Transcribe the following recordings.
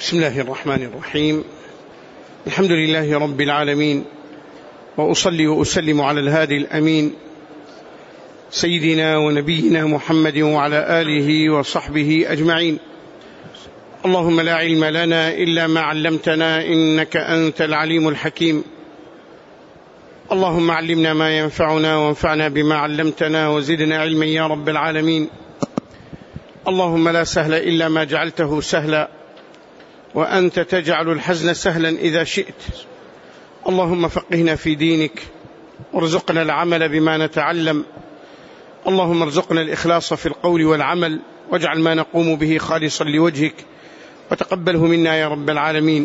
بسم الله الرحمن الرحيم. الحمد لله رب العالمين، وأصلي وأسلم على الهادي الأمين سيدنا ونبينا محمد وعلى آله وصحبه أجمعين. اللهم لا علم لنا إلا ما علمتنا إنك أنت العليم الحكيم. اللهم علمنا ما ينفعنا وانفعنا بما علمتنا وزدنا علما يا رب العالمين. اللهم لا سهل إلا ما جعلته سهلا، وأنت تجعل الحزن سهلا إذا شئت. اللهم فقهنا في دينك، وارزقنا العمل بما نتعلم. اللهم ارزقنا الإخلاص في القول والعمل، واجعل ما نقوم به خالصا لوجهك، وتقبله منا يا رب العالمين.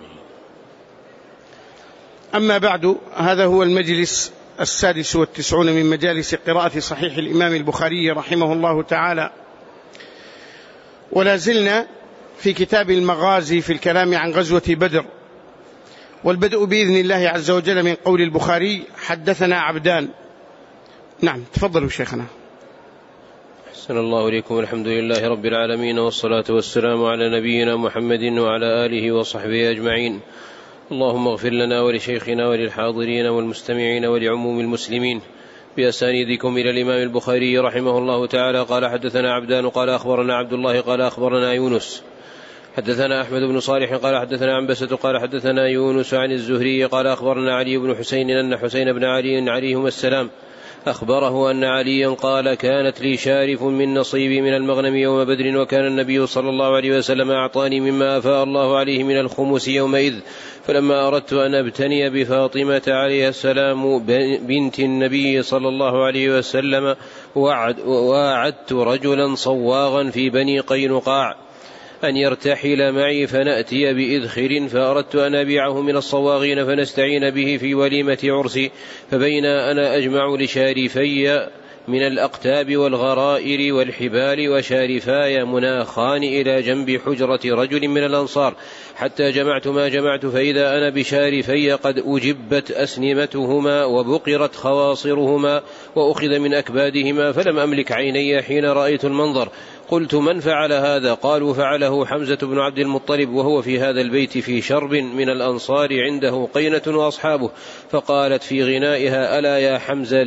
أما بعد، هذا هو المجلس 96 من مجالس قراءة صحيح الإمام البخاري رحمه الله تعالى، ولا زلنا في كتاب المغازي في الكلام عن غزوة بدر، والبدء بإذن الله عز وجل من قول البخاري: حدثنا عبدان. نعم، تفضلوا شيخنا. أحسن الله إليكم. الحمد لله رب العالمين، والصلاة والسلام على نبينا محمد وعلى آله وصحبه أجمعين. اللهم اغفر لنا ولشيخنا وللحاضرين والمستمعين ولعموم المسلمين بأسانيدكم إلى الإمام البخاري رحمه الله تعالى. قال: حدثنا عبدان قال أخبرنا عبد الله قال أخبرنا يونس. حدثنا أحمد بن صالح قال حدثنا عنبسة قال حدثنا يونس عن الزهري قال أخبرنا علي بن حسين أن حسين بن علي عليهما السلام أخبره أن عليا قال: كانت لي شارف من نصيبي من المغنم يوم بدر، وكان النبي صلى الله عليه وسلم أعطاني مما أفاء الله عليه من الخمس يومئذ، فلما أردت أن أبتني بفاطمة عليه السلام بنت النبي صلى الله عليه وسلم وعدت رجلا صواغا في بني قينقاع أن يرتحل معي فنأتي بإذخر، فأردت أن أبيعه من الصواغين فنستعين به في وليمة عرسي، فبين أنا أجمع لشارفي من الأقتاب والغرائر والحبال وشارفاي مناخان إلى جنب حجرة رجل من الأنصار، حتى جمعت ما جمعت، فإذا أنا بشارفي قد أجبت أسنمتهما وبقرت خواصرهما وأخذ من أكبادهما، فلم أملك عيني حين رأيت المنظر. قلت: من فعل هذا؟ قالوا: فعله حمزة بن عبد المطلب، وهو في هذا البيت في شرب من الأنصار عنده قينة وأصحابه. فقالت في غنائها: ألا يا حمزة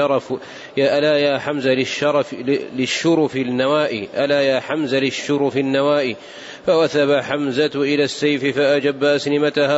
للشرف النوائي، ألا يا حمزة للشرف النوائي. فوثب حمزة إلى السيف فأجب أسنمتهما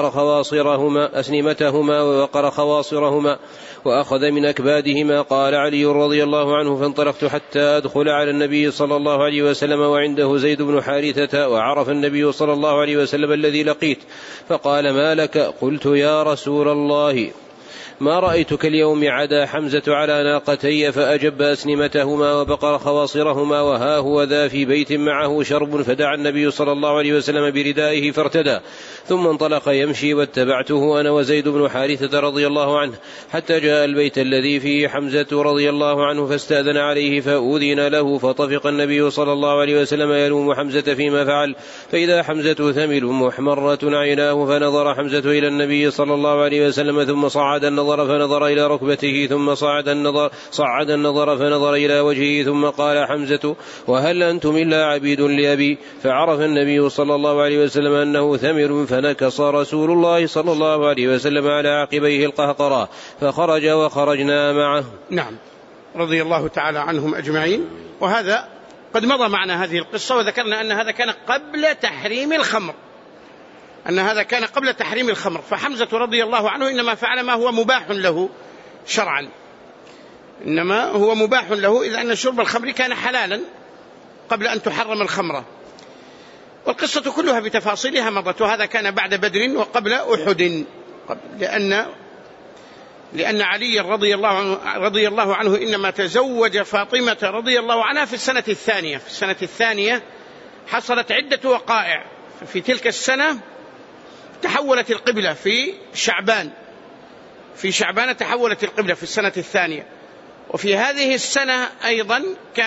وبقر خواصرهما وأخذ من أكبادهما. قال علي رضي الله عنه: فانطلقت حتى أدخل على النبي صلى الله عليه وسلم وعنده زيد بن حارثة، وعرف النبي صلى الله عليه وسلم الذي لقيت، فقال: ما لك؟ قلت: يا رسول الله، ما رأيتك اليوم عدا حمزة على ناقتي فأجب أسنمتهما وبقر خواصرهما، وها هو ذا في بيت معه شرب. فدعا النبي صلى الله عليه وسلم بردائه فارتدى، ثم انطلق يمشي، واتبعته أنا وزيد بن حارثة رضي الله عنه، حتى جاء البيت الذي فيه حمزة رضي الله عنه، فاستأذن عليه فأذن له، فطفق النبي صلى الله عليه وسلم يلوم حمزة فيما فعل، فإذا حمزة ثمل محمرة عيناه، فنظر حمزة إلى النبي صلى الله عليه وسلم، ثم صعد النظر فنظر إلى ركبته، ثم صعد النظر فنظر إلى وجهه، ثم قال حمزة: وهل أنتم إلا عبيد لأبي؟ فعرف النبي صلى الله عليه وسلم أنه ثمر، فنكص رسول الله صلى الله عليه وسلم على عقبيه القهقرة، فخرج وخرجنا معه. نعم، رضي الله تعالى عنهم أجمعين. وهذا قد مضى معنا هذه القصة، وذكرنا أن هذا كان قبل تحريم الخمر، فحمزة رضي الله عنه إنما فعل ما هو مباح له شرعا، إنما هو مباح له، إذ أن شرب الخمر كان حلالا قبل أن تحرم الخمرة. والقصة كلها بتفاصيلها مضت، وهذا كان بعد بدر وقبل أحد، لأن علي رضي الله عنه إنما تزوج فاطمة رضي الله عنها في السنة الثانية حصلت عدة وقائع. في تلك السنة تحولت القبلة في شعبان تحولت القبلة في السنة الثانية. وفي هذه السنة أيضا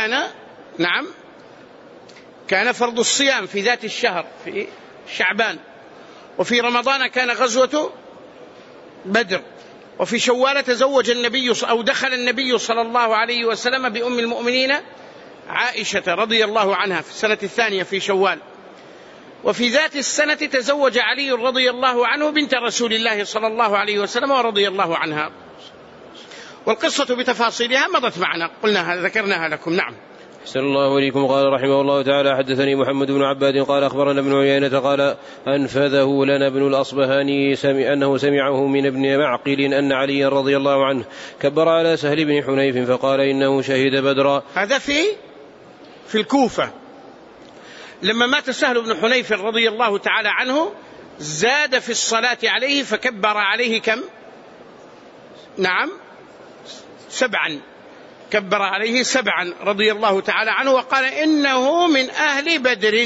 كان فرض الصيام في ذات الشهر في شعبان. وفي رمضان كان غزوة بدر. وفي شوال دخل النبي صلى الله عليه وسلم بأم المؤمنين عائشة رضي الله عنها في السنة الثانية في شوال. وفي ذات السنة تزوج علي رضي الله عنه بنت رسول الله صلى الله عليه وسلم ورضي الله عنها، والقصة بتفاصيلها مضت معنا، ذكرناها لكم. نعم. أحسن الله إليكم. قال رحمه الله تعالى: حدثني محمد بن عباد قال أخبرنا ابن عيينة قال أنفذه لنا ابن الأصبهاني أنه سمعه من ابن معقل أن علي رضي الله عنه كبر على سهل بن حنيف فقال إنه شهد بدرا. هذا في الكوفة لما مات سهل بن حنيف رضي الله تعالى عنه، زاد في الصلاة عليه فكبر عليه كم؟ نعم 7، كبر عليه 7 رضي الله تعالى عنه، وقال إنه من أهل بدر،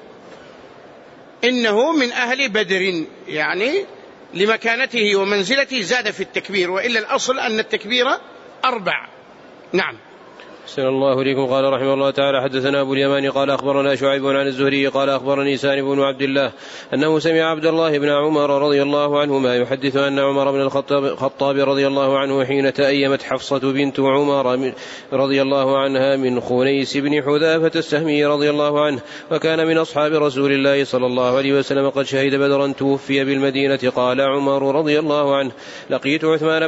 إنه من أهل بدر، يعني لمكانته ومنزلته زاد في التكبير، وإلا الأصل أن التكبير 4. نعم. أحسن الله إليكم. قال رحمه الله تعالى: حدثنا أبو اليمان قال أخبرنا شعيب عن الزهري قال أخبرني سالم بن عبد الله أنه سمع عبد الله بن عمر رضي الله عنهما يحدث أن عمر بن الخطاب رضي الله عنه حين تأيمت حفصة بنت عمر رضي الله عنها من خنيس بن حذافة السهمي رضي الله عنه، وكان من أصحاب رسول الله صلى الله عليه وسلم قد شهد بدرا توفي بالمدينة، قال عمر رضي الله عنه: لقيت عثمان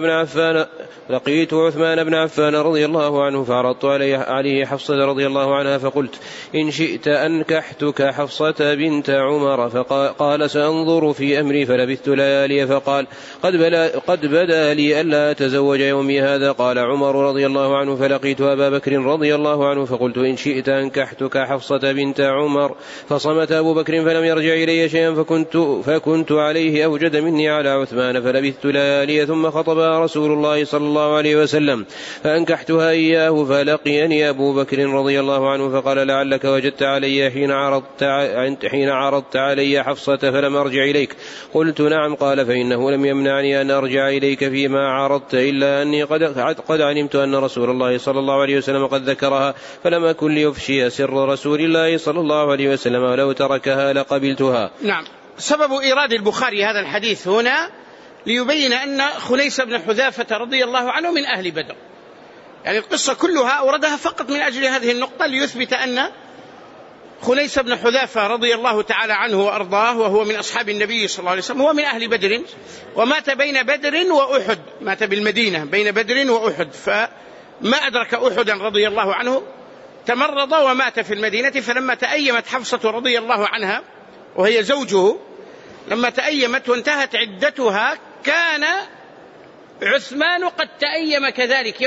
بن عفان رضي الله عنه فعرضت عليه حفصة رضي الله عنها فقلت: إن شئت أنكحتك حفصة بنت عمر، فقال: سأنظر في أمري، فلبثت ليالي، فقال: قد بدا لي ألا أتزوج يومي هذا. قال عمر رضي الله عنه: فلقيت أبا بكر رضي الله عنه فقلت: إن شئت أنكحتك حفصة بنت عمر، فصمت أبو بكر فلم يرجع إلي شيئا، فكنت عليه أوجد مني على عثمان، فلبثت ليالي، ثم خطبها رسول الله صلى الله عليه وسلم فأنكحتها إياه، فلقيني أبو بكر رضي الله عنه فقال: لعلك وجدت علي حين عرضت علي حفصة فلم أرجع إليك. قلت: نعم. قال: فإنه لم يمنعني أن أرجع إليك فيما عرضت، إلا أني قد علمت أن رسول الله صلى الله عليه وسلم قد ذكرها، فلم أكن ليفشي سر رسول الله صلى الله عليه وسلم، ولو تركها لقبلتها. نعم. سبب إيراد البخاري هذا الحديث هنا ليبين أن خنيس بن حذافة رضي الله عنه من أهل بدر، يعني القصة كلها أوردها فقط من أجل هذه النقطة، ليثبت أن خنيس بن حذافة رضي الله تعالى عنه وأرضاه وهو من أصحاب النبي صلى الله عليه وسلم هو من أهل بدر، ومات بين بدر وأحد، مات بالمدينة بين بدر وأحد، فما أدرك أحدا رضي الله عنه، تمرض ومات في المدينة. فلما تأيمت حفصة رضي الله عنها وهي زوجه، لما تأيمت وانتهت عدتها، كان عثمان قد تأيم كذلك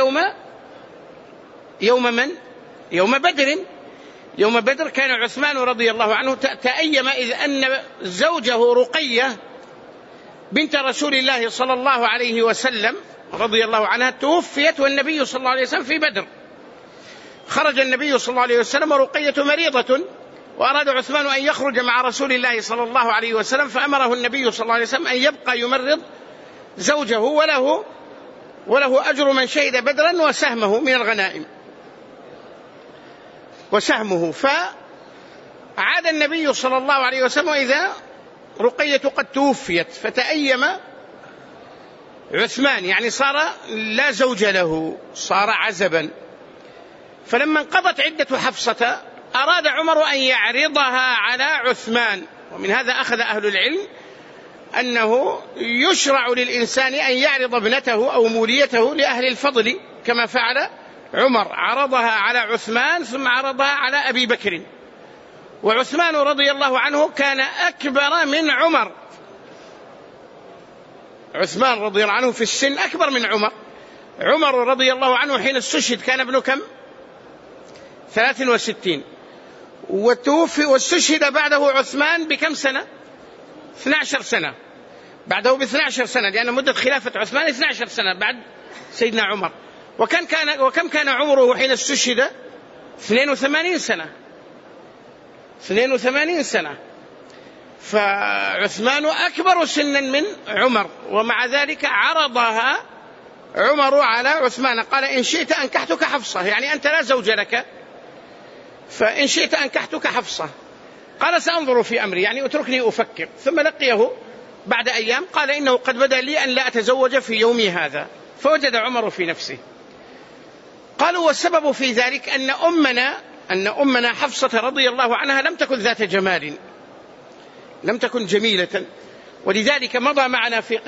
يوم من؟ يوم بدر. يوم بدر كان عثمان رضي الله عنه تأيم، إذ أن زوجه رقية بنت رسول الله صلى الله عليه وسلم رضي الله عنها توفيت، والنبي صلى الله عليه وسلم في بدر. خرج النبي صلى الله عليه وسلم ورقية مريضة، وأراد عثمان أن يخرج مع رسول الله صلى الله عليه وسلم، فأمره النبي صلى الله عليه وسلم أن يبقى يمرض زوجه، وله أجر من شهد بدرا وسهمه من الغنائم وسهمه. فعاد النبي صلى الله عليه وسلم إذا رقية قد توفيت، فتأيم عثمان، يعني صار لا زوج له، صار عزبا. فلما انقضت عدة حفصة أراد عمر أن يعرضها على عثمان، ومن هذا أخذ أهل العلم أنه يشرع للإنسان أن يعرض ابنته أو موليته لأهل الفضل، كما فعل عمر، عرضها على عثمان ثم عرضها على أبي بكر. وعثمان رضي الله عنه كان أكبر من عمر، عثمان رضي الله عنه في السن أكبر من عمر. عمر رضي الله عنه حين استشهد كان ابنه كم؟ 63، وتوفي واستشهد بعده عثمان بكم سنة؟ 12 سنة، بعده ب12 سنة، لأن مدة خلافة عثمان 12 سنة بعد سيدنا عمر. وكم كان عمره حين استشهد؟ 82 سنة، 82 سنة. فعثمان أكبر سنا من عمر، ومع ذلك عرضها عمر على عثمان، قال: إن شئت أنكحتك حفصة، يعني أنت لا زوج لك، فإن شئت أنكحتك حفصة. قال: سأنظر في أمري، يعني اتركني أفكر. ثم لقيه بعد أيام قال: إنه قد بدا لي أن لا أتزوج في يومي هذا. فوجد عمر في نفسه. قالوا: والسبب في ذلك أن أمنا حفصة رضي الله عنها لم تكن ذات جمال، لم تكن جميلة. ولذلك مضى معنا في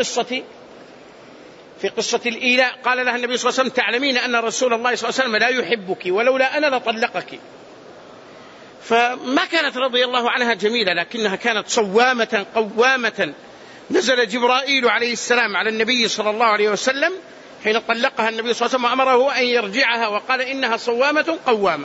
قصة الإيلاء، قال لها النبي صلى الله عليه وسلم: تعلمين أن رسول الله صلى الله عليه وسلم لا يحبك ولولا أنا لطلقك. فما كانت رضي الله عنها جميلة، لكنها كانت صوامة قوامة. نزل جبرائيل عليه السلام على النبي صلى الله عليه وسلم حين طلقها النبي صلى الله عليه وسلم وأمره أن يرجعها، وقال إنها صوامة قوامة.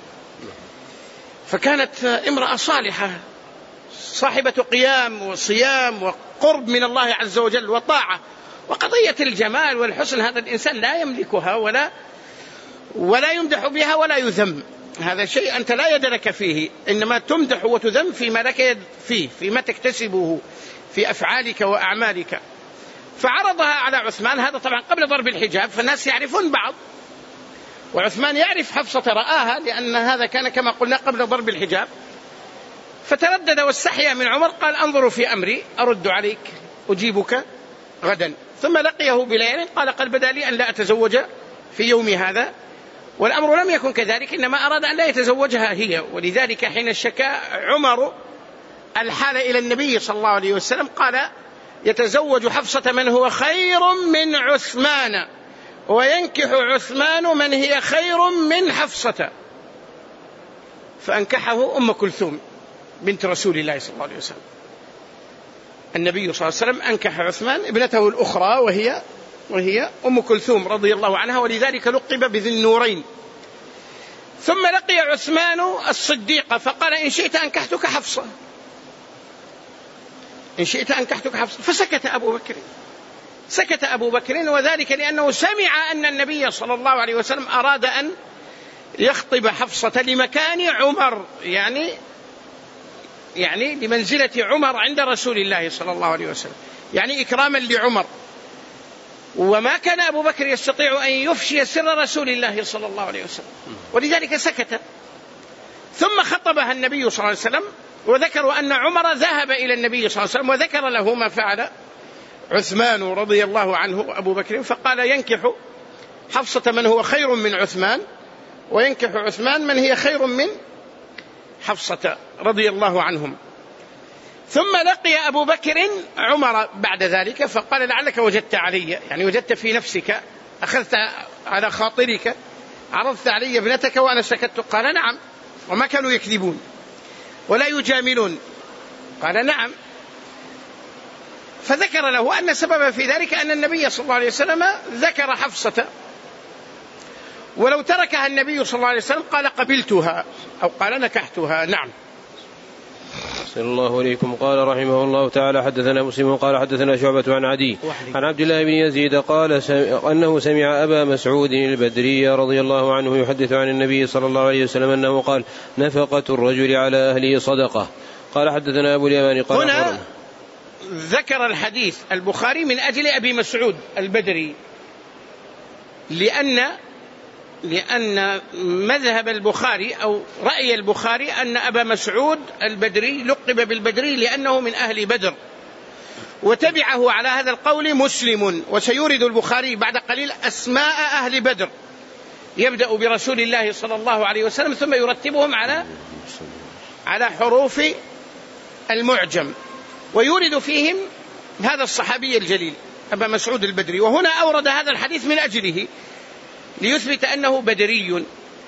فكانت امرأة صالحة صاحبة قيام وصيام وقرب من الله عز وجل وطاعة. وقضية الجمال والحسن هذا الإنسان لا يملكها ولا يمدح بها ولا يذم، هذا شيء أنت لا يد لك فيه، إنما تمدح وتذم فيما لك يد فيه، فيما تكتسبه في أفعالك وأعمالك. فعرضها على عثمان، هذا طبعا قبل ضرب الحجاب، فالناس يعرفون بعض، وعثمان يعرف حفصة رآها، لأن هذا كان كما قلنا قبل ضرب الحجاب. فتردد واستحيا من عمر، قال: انظروا في أمري أرد عليك أجيبك غدا. ثم لقيه بليل، قال: قد بدا لي أن لا أتزوج في يوم هذا، والأمر لم يكن كذلك، إنما أراد أن لا يتزوجها هي. ولذلك حين شكى عمر الحال إلى النبي صلى الله عليه وسلم قال: يتزوج حفصة من هو خير من عثمان، وينكح عثمان من هي خير من حفصة. فأنكحه أم كلثوم بنت رسول الله صلى الله عليه وسلم. النبي صلى الله عليه وسلم أنكح عثمان ابنته الأخرى وهي أم كلثوم رضي الله عنها، ولذلك لقب بذي النورين. ثم لقي عثمان الصديق فقال: إن شئت أنكحتك حفصة، إن شئت أنكحتك حفصة. فسكت أبو بكر، وذلك لأنه سمع أن النبي صلى الله عليه وسلم أراد أن يخطب حفصة لمكان عمر، يعني لمنزلة عمر عند رسول الله صلى الله عليه وسلم، يعني إكراما لعمر. وما كان أبو بكر يستطيع أن يفشي سر رسول الله صلى الله عليه وسلم، ولذلك سكت. ثم خطبها النبي صلى الله عليه وسلم، وذكروا أن عمر ذهب إلى النبي صلى الله عليه وسلم وذكر له ما فعل عثمان رضي الله عنه أبو بكر، فقال: ينكح حفصة من هو خير من عثمان، وينكح عثمان من هي خير من حفصة رضي الله عنهم. ثم لقي أبو بكر عمر بعد ذلك فقال: لعلك وجدت علي، يعني وجدت في نفسك، أخذت على خاطرك، عرضت علي ابنتك وأنا سكت. قال: نعم. وما كانوا يكذبون ولا يجاملون. قال: نعم. فذكر له أن سبب في ذلك أن النبي صلى الله عليه وسلم ذكر حفصة، ولو تركها النبي صلى الله عليه وسلم قال: قبلتها أو قال: نكحتها. نعم. صلى الله عليكم. قال رحمه الله تعالى: حدثنا مسلم قال حدثنا شعبة عن عدي عن عبد الله بن يزيد قال أنه سمع أبا مسعود البدري رضي الله عنه يحدث عن النبي صلى الله عليه وسلم أنه قال: نفقة الرجل على أهله صدقة. قال حدثنا أبو اليمان قال هنا ذكر الحديث البخاري من أجل أبي مسعود البدري، لأن مذهب البخاري أو رأي البخاري أن أبا مسعود البدري لقب بالبدري لأنه من أهل بدر، وتبعه على هذا القول مسلم. وسيورد البخاري بعد قليل أسماء أهل بدر، يبدأ برسول الله صلى الله عليه وسلم ثم يرتبهم على حروف المعجم، ويورد فيهم هذا الصحابي الجليل أبا مسعود البدري. وهنا أورد هذا الحديث من أجله ليثبت أنه بدري.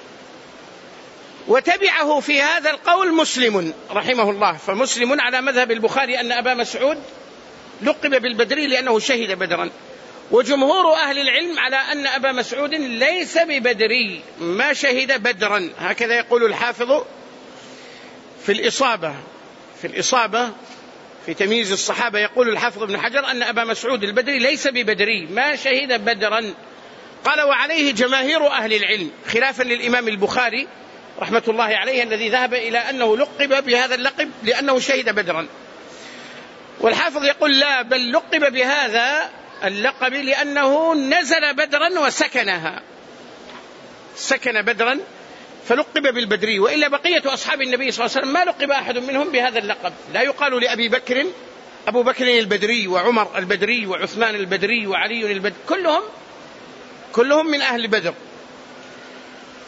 وتبعه في هذا القول مسلم رحمه الله، فمسلم على مذهب البخاري أن أبا مسعود لقب بالبدري لأنه شهد بدرا. وجمهور أهل العلم على أن أبا مسعود ليس ببدري، ما شهد بدرا، هكذا يقول الحافظ في الإصابة في تمييز الصحابة، يقول الحافظ ابن حجر أن أبا مسعود البدري ليس ببدري، ما شهد بدرا. قال: وعليه جماهير أهل العلم، خلافا للإمام البخاري رحمة الله عليه الذي ذهب إلى أنه لقب بهذا اللقب لأنه شهد بدرا. والحافظ يقول: لا، بل لقب بهذا اللقب لأنه نزل بدرا وسكنها، سكن بدرا فلقب بالبدري. وإلا بقية أصحاب النبي صلى الله عليه وسلم ما لقب أحد منهم بهذا اللقب. لا يقال لأبي بكر أبو بكر البدري، وعمر البدري، وعثمان البدري، وعلي البدري، كلهم من أهل بدر.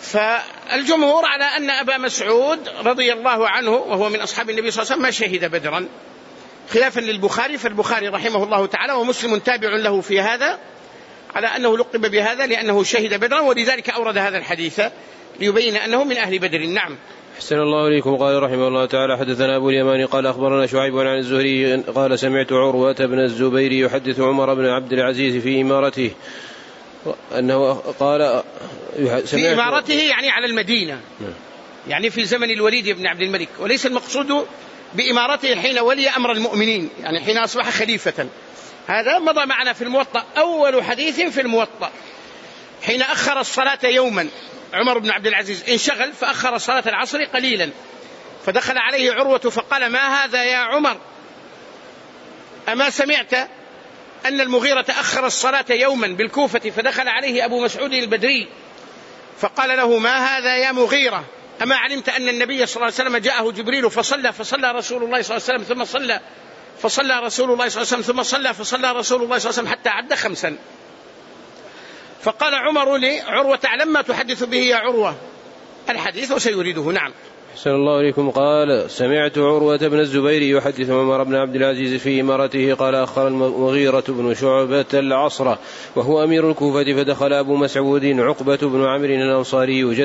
فالجمهور على أن أبا مسعود رضي الله عنه وهو من أصحاب النبي صلى الله عليه وسلم ما شهد بدرا، خلافا للبخاري، فالبخاري رحمه الله تعالى ومسلم تابع له في هذا على أنه لقب بهذا لأنه شهد بدرا، ولذلك أورد هذا الحديث ليبين أنه من أهل بدر. نعم. أحسن الله إليكم. قال رحمه الله تعالى حدثنا أبو اليمان قال أخبرنا شعيب عن الزهري قال سمعت عروة بن الزبير يحدث عمر بن عبد العزيز في إمارته أنه قال في إمارته يعني على المدينة، يعني في زمن الوليد بن عبد الملك، وليس المقصود بإمارته حين ولي أمر المؤمنين، يعني حين أصبح خليفة. هذا مضى معنا في الموطأ، أول حديث في الموطأ حين أخر الصلاة يوما، عمر بن عبد العزيز انشغل فأخر صلاة العصر قليلا، فدخل عليه عروة فقال ما هذا يا عمر، أما سمعت أن المغيرة أخر الصلاة يوما بالكوفة؟ فدخل عليه أبو مسعود البدري فقال له ما هذا يا مغيرة، أما علمت أن النبي صلى الله عليه وسلم جاءه جبريل فصلى رسول الله صلى الله عليه وسلم ثم فصلى رسول الله صلى الله عليه وسلم ثم فصلى رسول الله صلى الله عليه وسلم حتى عد 5. فقال عمر لعروة تعلم ما تحدث به يا عروة الحديث وسيريده. نعم. أحسن الله إليكم. قال سمعت عروة بن الزبير يحدث عمر بن عبد العزيز في إمارته قال أخر المغيرة بن شعبة العصر وهو أمير الكوفة فدخل أبو مسعود عقبة بن عمرو الأنصاري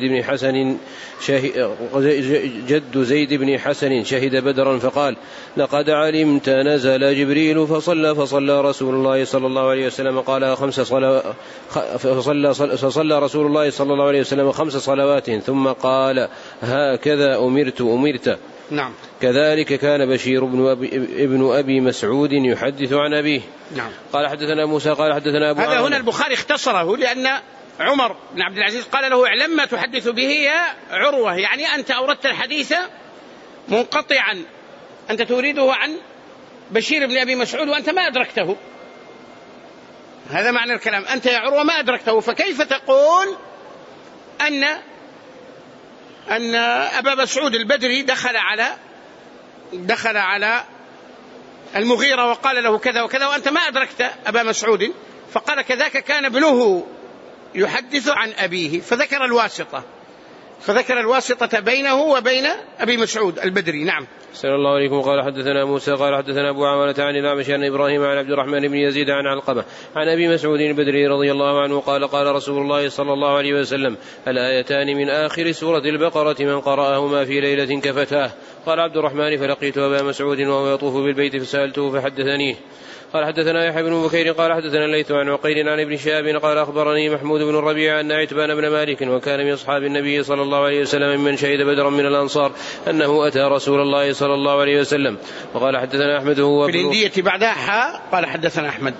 جد زيد بن حسن شهد بدرا فقال لقد علمت نزل جبريل فصلى رسول الله صلى الله عليه وسلم قال فصلى رسول الله صلى الله عليه وسلم 5 صلوات ثم قال هكذا أمرت. نعم. كذلك كان بشير ابن أبي مسعود يحدث عن أبيه. نعم. قال حدثنا موسى قال حدثنا أبو هذا هنا البخاري اختصره لأن عمر بن عبد العزيز قال له اعلم ما تحدث به يا عروة، يعني أنت أوردت الحديث منقطعا، أنت تريده عن بشير بن أبي مسعود وأنت ما أدركته. هذا معنى الكلام، أنت يا عروة ما أدركته، فكيف تقول أن أبا مسعود البدري دخل على المغيرة وقال له كذا وكذا وأنت ما أدركت أبا مسعود؟ فقال كذاك كان ابنه يحدث عن أبيه، فذكر الواسطة بينه وبين أبي مسعود البدري. نعم. صلى الله عليكم. قال حدثنا موسى قال حدثنا أبو عوانة عن الأعمش عن إبراهيم عن عبد الرحمن بن يزيد عن علقمة عن أبي مسعود البدري رضي الله عنه قال رسول الله صلى الله عليه وسلم الآيتان من آخر سورة البقرة من قرأهما في ليلة كفتاه. قال عبد الرحمن فلقيت أبا مسعود وهو يطوف بالبيت فسألته فحدثنيه. قال حدثنا يحيى بن بكير قال حدثنا الليث عن عقيل عن ابن شهاب قال أخبرني محمود بن الربيع أن عتبان بن مالك وكان من أصحاب النبي صلى الله عليه وسلم من شهد بدرا من الأنصار أنه أتى رسول الله صلى الله عليه وسلم. وقال حدثنا أحمد هو في الهندية بعدها قال حدثنا أحمد.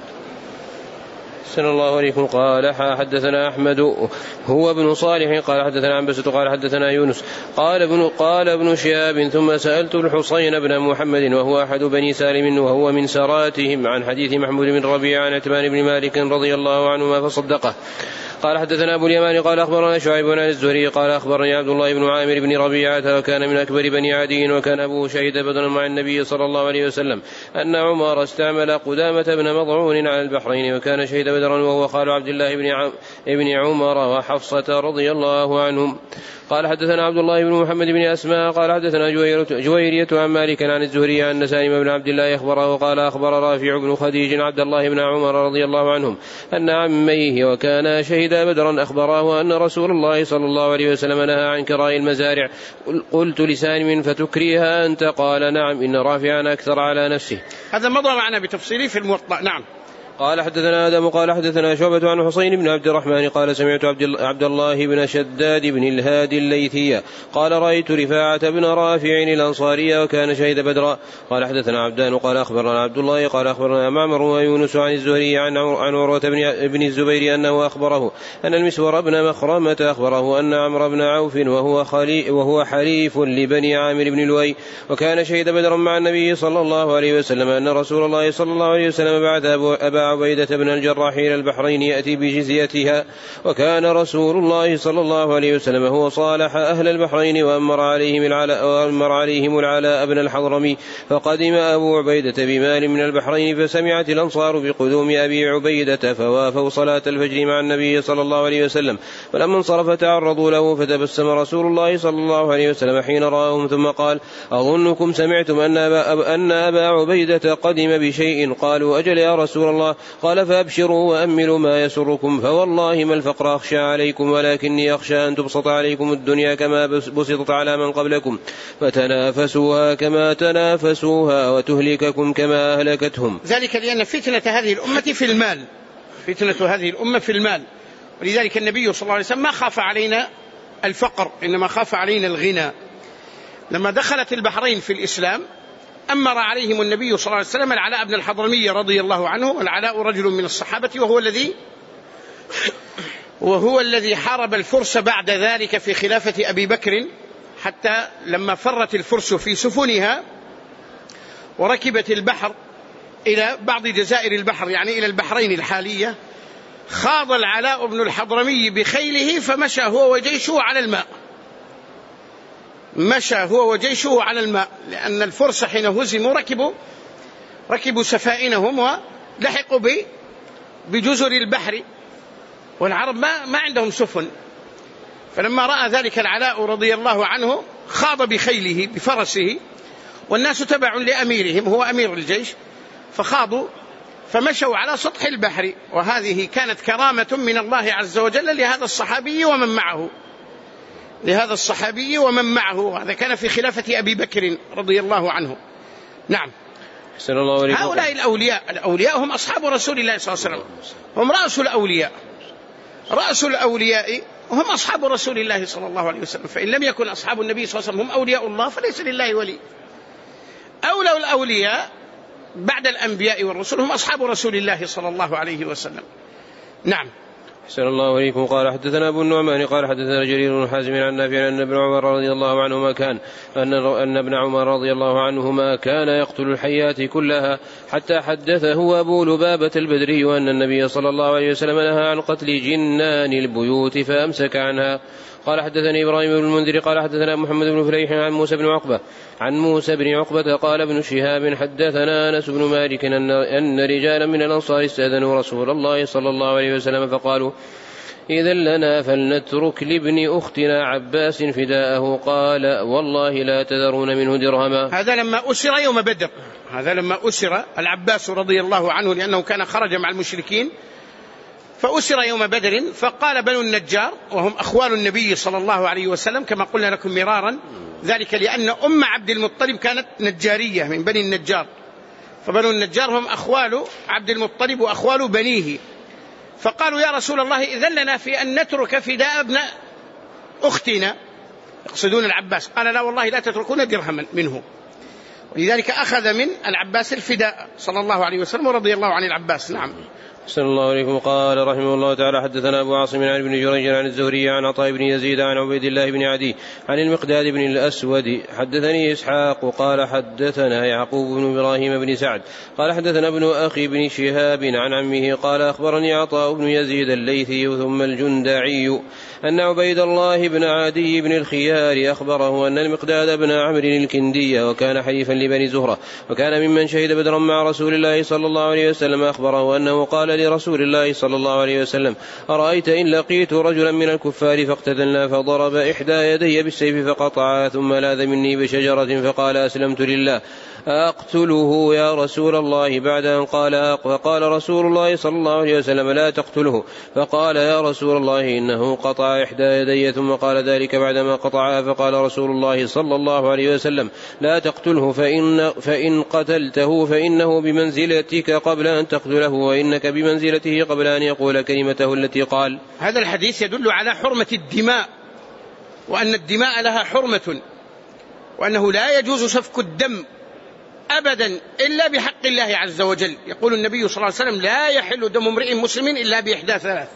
صلى الله عليكم. قال حدثنا أحمد هو ابن صالح قال حدثنا عنبسة قال حدثنا يونس قال ابن شهاب ثم سألت الحصين بن محمد وهو أحد بني سالم وهو من سراتهم عن حديث محمود بن ربيع عن عتبان بن مالك رضي الله عنهما فصدقه. قال حدثنا أبو اليمان قال أخبرنا شعيب عن الزهري قال أخبرني عبد الله بن عامر بن ربيعة وكان من أكبر بني عدي وكان أبوه شهد بدرا مع النبي صلى الله عليه وسلم أن عمر استعمل قدامة بن مضعون على البحرين وكان شهد بدرا وهو خال عبد الله بن عمر وحفصة رضي الله عنهم. قال حدثنا عبد الله بن محمد بن أسماء قال حدثنا جويرية عن مالك عن الزهري عن سالم بن عبد الله أخبره قال أخبر رافع بن خديج عبد الله بن عمر رضي الله عنهم أن عميه وكان شهد بدرا أخبراه أن رسول الله صلى الله عليه وسلم نهى عن كراء المزارع. قلت لسالم فتكريها أنت؟ قال نعم إن رافعا أكثر على نفسه. هذا مضى معنا بتفصيله في الموطأ. نعم. قال حدثنا آدم قال حدثنا شعبة عن حسين بن عبد الرحمن قال سمعت عبد الله بن شداد بن الهادي الليثي قال رأيت رفاعة بن رافع الأنصاري وكان شهد بدرا. قال حدثنا عبدان قال أخبرنا عبد الله قال أخبرنا معمر ويونس عن الزهري عن عروة بن الزبير أنه أخبره أن المسور بن مخرمة أخبره أن عمرو بن عوف وهو حليف لبني عامر بن لؤي وكان شهد بدرا مع النبي صلى الله عليه وسلم أن رسول الله صلى الله عليه وسلم بعث أبا عبيدة بن الجراح إلى البحرين يأتي بجزيتها، وكان رسول الله صلى الله عليه وسلم هو صالح أهل البحرين وأمر عليهم العلاء بن الحضرمي، فقدم أبو عبيدة بمال من البحرين، فسمعت الأنصار بقدوم أبي عبيدة فوافوا صلاة الفجر مع النبي صلى الله عليه وسلم، فلما انصرف تعرضوا له، فتبسم رسول الله صلى الله عليه وسلم حين رآهم ثم قال: أظنكم سمعتم أن أبا عبيدة قدم بشيء؟ قالوا: أجل يا رسول الله. قال: فأبشروا وأملوا ما يسركم، فوالله ما الفقر أخشى عليكم، ولكني أخشى أن تبسط عليكم الدنيا كما بسطت على من قبلكم، فتنافسوها كما تنافسوها وتهلككم كما أهلكتهم. ذلك لأن فتنة هذه الأمة في المال، فتنة هذه الأمة في المال، ولذلك النبي صلى الله عليه وسلم ما خاف علينا الفقر، إنما خاف علينا الغنى. لما دخلت البحرين في الإسلام أمر عليهم النبي صلى الله عليه وسلم العلاء بن الحضرمي رضي الله عنه، والعلاء رجل من الصحابة، وهو الذي حارب الفرس بعد ذلك في خلافة أبي بكر، حتى لما فرت الفرس في سفنها وركبت البحر إلى بعض جزائر البحر، يعني إلى البحرين الحالية، خاض العلاء بن الحضرمي بخيله فمشى هو وجيشه على الماء، مشى هو وجيشه على الماء، لأن الفرس حين هزموا ركبوا سفائنهم ولحقوا بجزر البحر، والعرب ما عندهم سفن. فلما رأى ذلك العلاء رضي الله عنه خاض بخيله بفرسه، والناس تبع لأميرهم، هو أمير الجيش، فخاضوا فمشوا على سطح البحر، وهذه كانت كرامة من الله عز وجل لهذا الصحابي ومن معه، وهذا كان في خلافة أبي بكر رضي الله عنه. نعم. هؤلاء الأولياء هم أصحاب رسول الله صلى الله عليه وسلم، هم رأس الأولياء هم أصحاب رسول الله صلى الله عليه وسلم، فإن لم يكن أصحاب النبي صلى الله عليه وسلم هم أولياء الله فليس لله ولي. أولى الأولياء بعد الأنبياء والرسل هم أصحاب رسول الله صلى الله عليه وسلم. نعم. أحسن الله إليكم. قال: حدثنا أبو النعمان قال: حدثنا جرير بن حازم عن نافع أن ابن عمر رضي الله عنهما كان يقتل الحيات كلها، حتى حدثه أبو لبابة البدري أن النبي صلى الله عليه وسلم نهى عن قتل جنان البيوت فأمسك عنها. قال: حدثني إبراهيم بن المنذر قال: حدثنا محمد بن فليح عن موسى بن عقبة قال ابن شهاب: حدثنا أنس بن مالك أن رجالا من الأنصار استأذنوا رسول الله صلى الله عليه وسلم فقالوا: إذا لنا فلنترك لابن أختنا عباس فداءه. قال: والله لا تذرون منه درهما. هذا لما أسر يوم بدر، هذا لما أسر العباس رضي الله عنه، لأنه كان خرج مع المشركين فأسر يوم بدر، فقال بنو النجار، وهم أخوال النبي صلى الله عليه وسلم كما قلنا لكم مرارا، ذلك لأن أم عبد المطلب كانت نجارية من بني النجار، فبنو النجار هم أخوال عبد المطلب وأخوال بنيه، فقالوا: يا رسول الله إذن لنا في أن نترك فداء ابن أختنا، يقصدون العباس. قال: لا والله لا تتركون درهما منه، ولذلك أخذ من العباس الفداء صلى الله عليه وسلم ورضي الله عن العباس. نعم. أحسن الله إليكم. قال رحمه الله تعالى: حدثنا أبو عاصم عن ابن جريج عن الزهري عن عطاء بن يزيد عن عبيد الله بن عدي عن المقداد بن الأسود. حدثني إسحاق قال: حدثنا يعقوب بن إبراهيم بن سعد قال: حدثنا ابن أخي بن شهاب عن عمه قال: أخبرني عطاء بن يزيد الليثي ثم الجندعي أن عبيد الله بن عدي بن الخيار أخبره أن المقداد بن عمرو الكندي، وكان حليفا لبني زهرة وكان ممن شهد بدرا مع رسول الله صلى الله عليه وسلم، أخبره أنه قال لرسول الله صلى الله عليه وسلم: أرأيت إن لقيت رجلا من الكفار فاقتتلنا، فضرب إحدى يدي بالسيف فقطعها، ثم لاذ مني بشجرة فقال: أسلمت لله، أقتله يا رسول الله؟ بعد أن قال: فقال رسول الله صلى الله عليه وسلم: لا تقتله. فقال: يا رسول الله إنه قطع إحدى يدي. ثم قال ذلك بعدما قطعها، فقال رسول الله صلى الله عليه وسلم: لا تقتله، فإن قتلته فإنه بمنزلتك قبل أن تقتله، وإنك بمنزلته قبل أن يقول كلمته التي قال. هذا الحديث يدل على حرمة الدماء، وأن الدماء لها حرمة، وأنه لا يجوز سفك الدم أبدا إلا بحق الله عز وجل. يقول النبي صلى الله عليه وسلم: لا يحل دم امرئ مسلم إلا بإحدى ثلاث: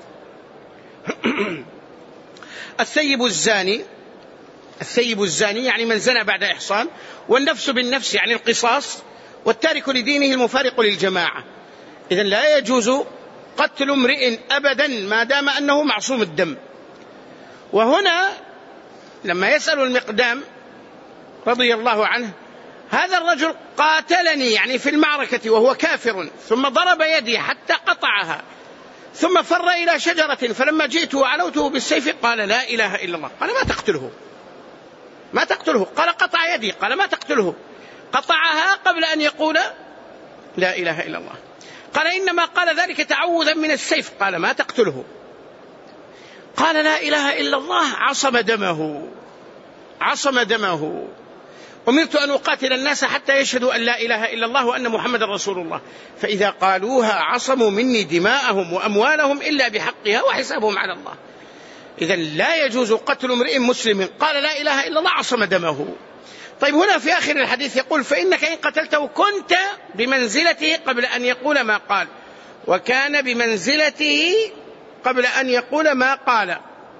الثيب الزاني يعني من زنى بعد إحصان، والنفس بالنفس يعني القصاص، والتارك لدينه المفارق للجماعة. إذن لا يجوز قتل امرئ أبدا ما دام أنه معصوم الدم. وهنا لما يسأل المقدام رضي الله عنه: هذا الرجل قاتلني يعني في المعركة وهو كافر، ثم ضرب يدي حتى قطعها، ثم فر إلى شجرة، فلما جئت وعلوته بالسيف قال: لا إله إلا الله. قال: ما تقتله، ما تقتله. قال: قطع يدي. قال: ما تقتله، قطعها قبل أن يقول لا إله إلا الله. قال: إنما قال ذلك تعوذا من السيف. قال: ما تقتله. قال: لا إله إلا الله، عصم دمه، عصم دمه. أمرت أن أقاتل الناس حتى يشهدوا أن لا إله إلا الله وأن محمد رسول الله، فإذا قالوها عصموا مني دماءهم وأموالهم إلا بحقها وحسابهم على الله. إذن لا يجوز قتل امرئ مسلم قال لا إله إلا الله عصم دمه. طيب هنا في آخر الحديث يقول: فإنك إن قتلته كنت بمنزلته قبل أن يقول ما قال. وكان بمنزلته قبل أن يقول ما قال،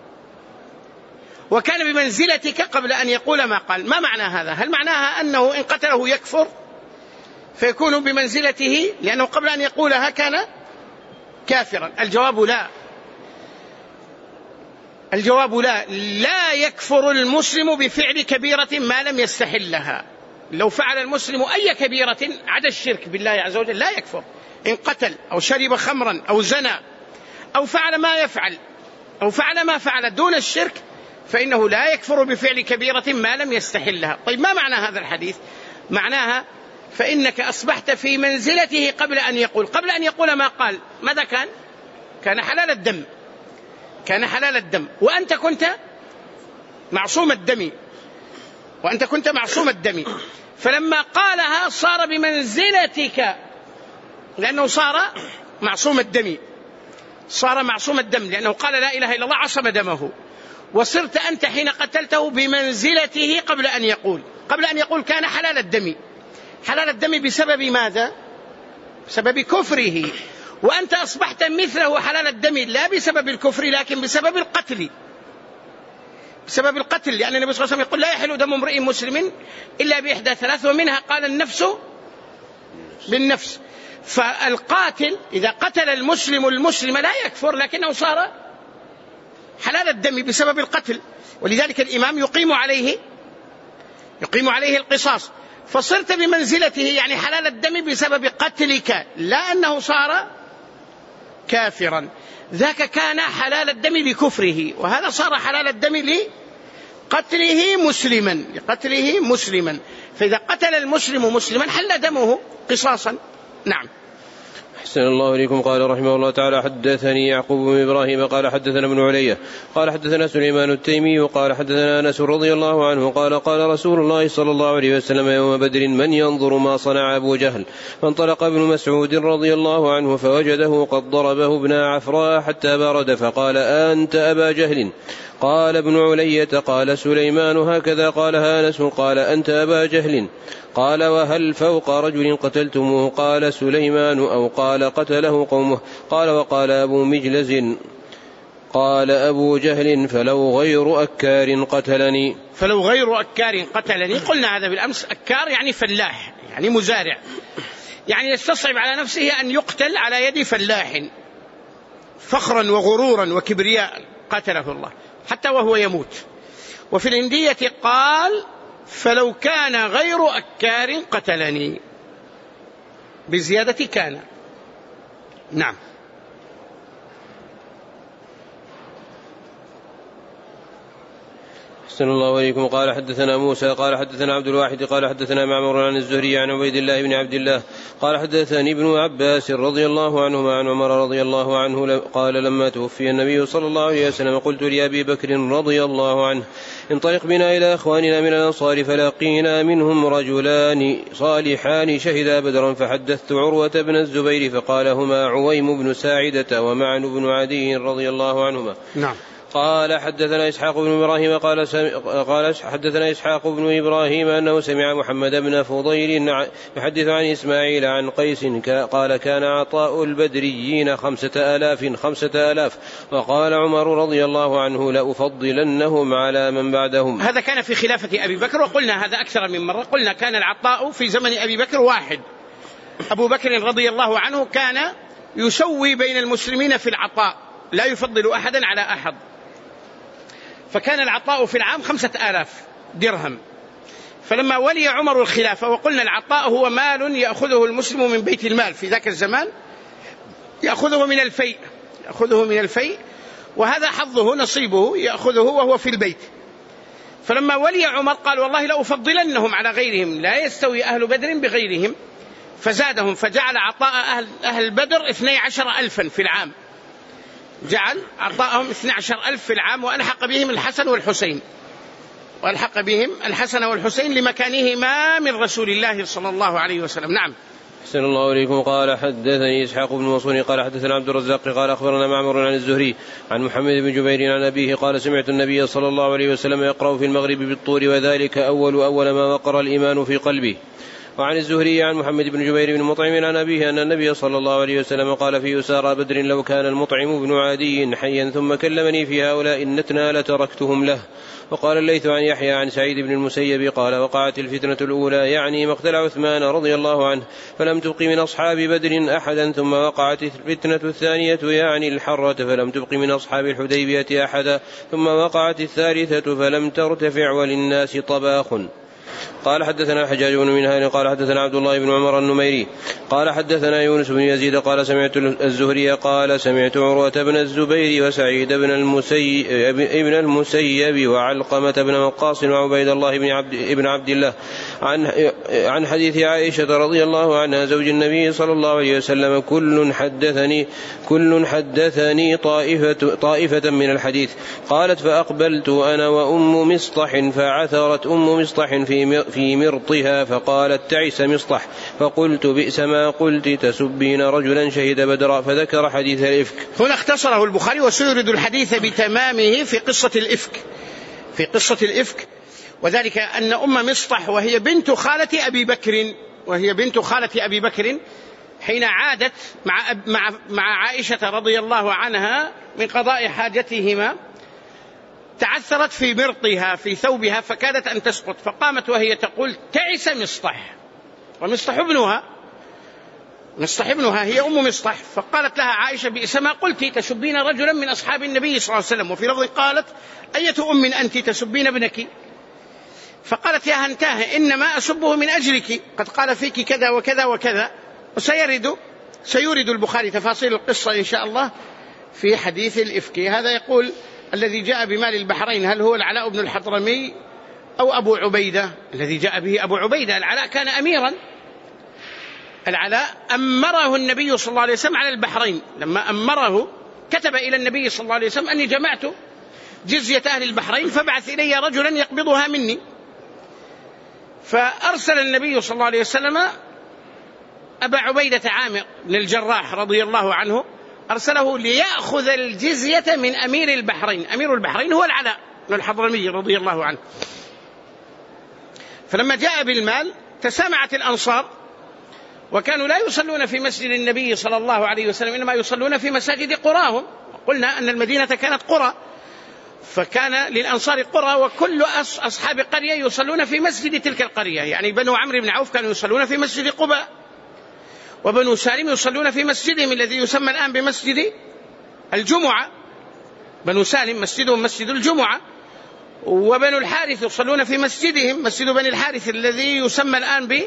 وكان بمنزلتك قبل أن يقول ما قال. ما معنى هذا؟ هل معناها أنه إن قتله يكفر فيكون بمنزلته لأنه قبل أن يقولها كان كافرا؟ الجواب لا. الجواب لا. لا يكفر المسلم بفعل كبيرة ما لم يستحلها. لو فعل المسلم أي كبيرة عدا الشرك بالله عز وجل لا يكفر. إن قتل أو شرب خمرا أو زنى أو فعل ما يفعل أو فعل ما فعل دون الشرك فإنه لا يكفر بفعل كبيرة ما لم يستحلها. طيب ما معنى هذا الحديث؟ معناها فإنك أصبحت في منزلته قبل أن يقول. قبل أن يقول ما قال ماذا كان؟ كان حلال الدم، كان حلال الدم، وأنت كنت معصوم الدم، وأنت كنت معصوم الدم. فلما قالها صار بمنزلتك لأنه صار معصوم الدم، صار معصوم الدم لأنه قال لا إله إلا الله عصم دمه. وصرت أنت حين قتلته بمنزلته قبل أن يقول. قبل أن يقول كان حلال الدم، حلال الدم بسبب ماذا؟ بسبب كفره. وأنت أصبحت مثله حلال الدم لا بسبب الكفر لكن بسبب القتل، بسبب القتل. لأن النبي صلى الله عليه وسلم يقول: لا يحل دم امرئ مسلم إلا بإحدى ثلاث، ومنها قال النفس بالنفس. فالقاتل إذا قتل المسلم المسلم لا يكفر لكنه صار حلال الدم بسبب القتل، ولذلك الإمام يقيم عليه القصاص. فصرت بمنزلته يعني حلال الدم بسبب قتلك لا أنه صار كافرا. ذاك كان حلال الدم بكفره، وهذا صار حلال الدم لقتله مسلما. فإذا قتل المسلم مسلما حل دمه قصاصا. نعم. أحسن الله إليكم. قال رحمه الله تعالى: حدثني يعقوب بن إبراهيم قال حدثنا ابن علية قال حدثنا سليمان التيمي قال حدثنا أنس رضي الله عنه قال: قال رسول الله صلى الله عليه وسلم يوم بدر: من ينظر ما صنع أبو جهل؟ فانطلق ابن مسعود رضي الله عنه فوجده قد ضربه ابن عفراء حتى برد فقال: أنت أبا جهل؟ قال ابن علية: قال سليمان هكذا قالها أنس. قال: أنت أبا جهل؟ قال: وهل فوق رجل قتلتموه؟ قال سليمان: أو قال قتله قومه. قال: وقال أبو مجلز: قال أبو جهل: فلو غير أكار قتلني. فلو غير أكار قتلني. قلنا هذا بالأمس. أكار يعني فلاح، يعني مزارع، يعني يستصعب على نفسه أن يقتل على يد فلاح فخرا وغرورا وكبرياء قتله الله حتى وهو يموت. وفي الهندية قال: فلو كان غير أكار قتلني، بزيادة كان. نعم. أحسن الله إليكم. قال حدثنا موسى قال حدثنا عبد الواحد قال حدثنا معمر عن الزهري عن عبيد الله بن عبد الله قال حدثني ابن عباس رضي الله عنهما عن عمر رضي الله عنه قال: لما توفي النبي صلى الله عليه وسلم قلت لأبي بكر رضي الله عنه: انطلق بنا إلى أخواننا من الأنصار فلقينا منهم رجلان صالحان شهدا بدرا. فحدثت عروة بن الزبير فقال: هما عويم بن ساعدة ومعن بن عدي رضي الله عنهما. نعم. قال حدثنا إسحاق بن إبراهيم قال حدثنا إسحاق بن إبراهيم أنه سمع محمد بن فضيل يحدث عن إسماعيل عن قيس قال: كان عطاء البدريين 5000. وقال عمر رضي الله عنه: لأفضلنهم على من بعدهم. هذا كان في خلافة أبي بكر، وقلنا هذا أكثر من مرة. قلنا كان العطاء في زمن أبي بكر واحد، أبو بكر رضي الله عنه كان يسوي بين المسلمين في العطاء، لا يفضل أحدا على أحد، فكان العطاء في العام 5000 درهم. فلما ولي عمر الخلافة، وقلنا العطاء هو مال يأخذه المسلم من بيت المال في ذاك الزمان، يأخذه من الفيء، وهذا حظه نصيبه يأخذه وهو في البيت. فلما ولي عمر قال والله لأفضلنهم على غيرهم، لا يستوي أهل بدر بغيرهم، فزادهم، فجعل عطاء أهل بدر 12,000 في العام، جعل عطاءهم 12,000 في العام، وألحق بهم الحسن والحسين لمكانهما من رسول الله صلى الله عليه وسلم. نعم. أحسن الله إليكم. قال حدثني إسحاق بن منصور قال حدثنا عبد الرزاق قال أخبرنا معمر عن الزهري عن محمد بن جبير عن أبيه قال سمعت النبي صلى الله عليه وسلم يقرأ في المغرب بالطور وذلك أول ما وقر الإيمان في قلبه. وعن الزهري عن محمد بن جبير بن مطعم عن أبيه أن النبي صلى الله عليه وسلم قال في أسارى بدر لو كان المطعم بن عدي حيا ثم كلمني في هؤلاء النتنى لتركتهم له. وقال الليث عن يحيى عن سعيد بن المسيب قال وقعت الفتنة الأولى يعني مقتل عثمان رضي الله عنه فلم تبق من أصحاب بدر أحدا، ثم وقعت الفتنة الثانية يعني الحرة فلم تبق من أصحاب الحديبية أحدا، ثم وقعت الثالثة فلم ترتفع وللناس طباخ. قال حدثنا حجاج بن منهال قال حدثنا عبد الله بن عمر النميري قال حدثنا يونس بن يزيد قال سمعت الزهري قال سمعت عروة بن الزبير وسعيد بن المسيب وعلقمة بن وقاص وعبيد الله بن عبد الله عن حديث عائشة رضي الله عنها زوج النبي صلى الله عليه وسلم كل حدثني طائفة من الحديث. قالت فأقبلت أنا وأم مصطح فعثرت أم مصطح في مرطها فقالت تعس مصطح، فقلت بئس ما قلت تسبين رجلا شهد بدرا، فذكر حديث الإفك. هنا اختصره البخاري وسيرد الحديث بتمامه في قصة الإفك، وذلك أن أم مصطح وهي بنت خالة أبي بكر حين عادت مع عائشة رضي الله عنها من قضاء حاجتهما تعثرت في مرطها في ثوبها فكادت أن تسقط، فقامت وهي تقول تعس مصطح، ومصطح ابنها هي أم مصطح، فقالت لها عائشة بئس ما قلت تسبين رجلا من أصحاب النبي صلى الله عليه وسلم، وفي لفظ قالت أية أم أنت تسبين ابنك، فقالت يا هنتاه إنما أسبه من أجلك قد قال فيك كذا وكذا وكذا. وسيورد البخاري تفاصيل القصة إن شاء الله في حديث الإفك. هذا يقول الذي جاء بمال البحرين هل هو العلاء بن الحضرمي أو أبو عبيدة؟ الذي جاء به أبو عبيدة. العلاء كان أميرا، العلاء أمره النبي صلى الله عليه وسلم على البحرين، لما أمره كتب إلى النبي صلى الله عليه وسلم أني جمعت جزية أهل البحرين فبعث إلي رجلا يقبضها مني، فأرسل النبي صلى الله عليه وسلم أبا عبيدة عامر بن الجراح رضي الله عنه، أرسله ليأخذ الجزية من أمير البحرين. أمير البحرين هو العلاء بن الحضرمي رضي الله عنه. فلما جاء بالمال تسامعت الأنصار، وكانوا لا يصلون في مسجد النبي صلى الله عليه وسلم، إنما يصلون في مساجد قراهم. قلنا أن المدينة كانت قرى، فكان للأنصار قرى، وكل أصحاب قرية يصلون في مسجد تلك القرية. يعني بنو عمرو بن عوف كانوا يصلون في مسجد قباء، وبنو سالم يصلون في مسجدهم الذي يسمى الآن بمسجد الجمعة. بنو سالم مسجدهم مسجد الجمعة، وبنو الحارث يصلون في مسجدهم مسجد بني الحارث الذي يسمى الآن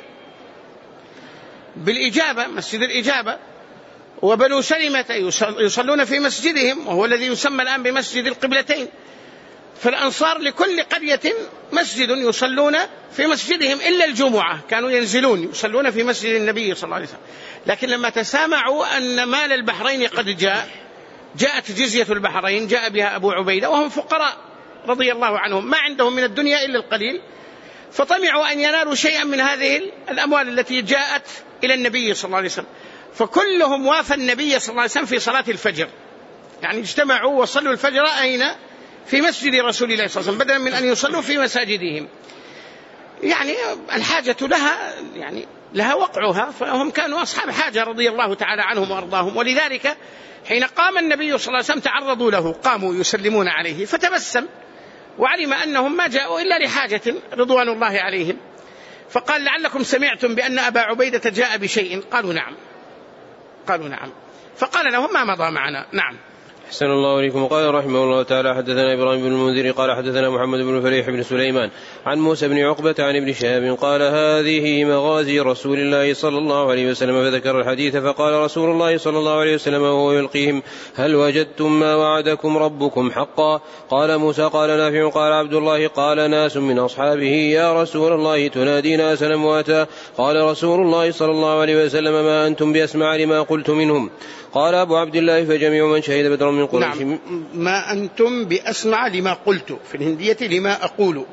بالإجابة مسجد الإجابة، وبنو سلمة يصلون في مسجدهم وهو الذي يسمى الآن بمسجد القبلتين. فالأنصار لكل قرية مسجد يصلون في مسجدهم إلا الجمعة، كانوا ينزلون يصلون في مسجد النبي صلى الله عليه وسلم. لكن لما تسامعوا أن مال البحرين قد جاءت جزية البحرين جاء بها أبو عبيدة وهم فقراء رضي الله عنهم ما عندهم من الدنيا إلا القليل، فطمعوا أن ينالوا شيئا من هذه الأموال التي جاءت إلى النبي صلى الله عليه وسلم. فكلهم وافى النبي صلى الله عليه وسلم في صلاة الفجر، يعني اجتمعوا وصلوا الفجر أين؟ في مسجد رسول الله صلى الله عليه وسلم، بدلا من أن يصلوا في مساجدهم. يعني الحاجة لها وقعها، فهم كانوا أصحاب حاجة رضي الله تعالى عنهم وأرضاهم. ولذلك حين قام النبي صلى الله عليه وسلم تعرضوا له، قاموا يسلمون عليه، فتبسم وعلم أنهم ما جاءوا إلا لحاجة رضوان الله عليهم. فقال لعلكم سمعتم بأن أبا عبيدة جاء بشيء؟ قالوا نعم. فقال لهم ما مضى معنا. نعم. أحسن الله إليكم. قال رحمه الله تعالى حدثنا إبراهيم بن المنذر قال حدثنا محمد بن فريح بن سليمان عن موسى بن عقبة عن ابن شهاب قال هذه مغازي رسول الله صلى الله عليه وسلم، فذكر الحديث فقال رسول الله صلى الله عليه وسلم وهو يلقيهم هل وجدتم ما وعدكم ربكم حقا؟ قال موسى قال نافع قال عبد الله قال ناس من أصحابه يا رسول الله تنادي ناسا أمواتا؟ قال رسول الله صلى الله عليه وسلم ما أنتم بأسمع لما قلت منهم. قال أبو عبد الله فجميع من شهد بدرا من قريش. نعم. ما أنتم بأسمع لما قلت، في الهندية لما أقول.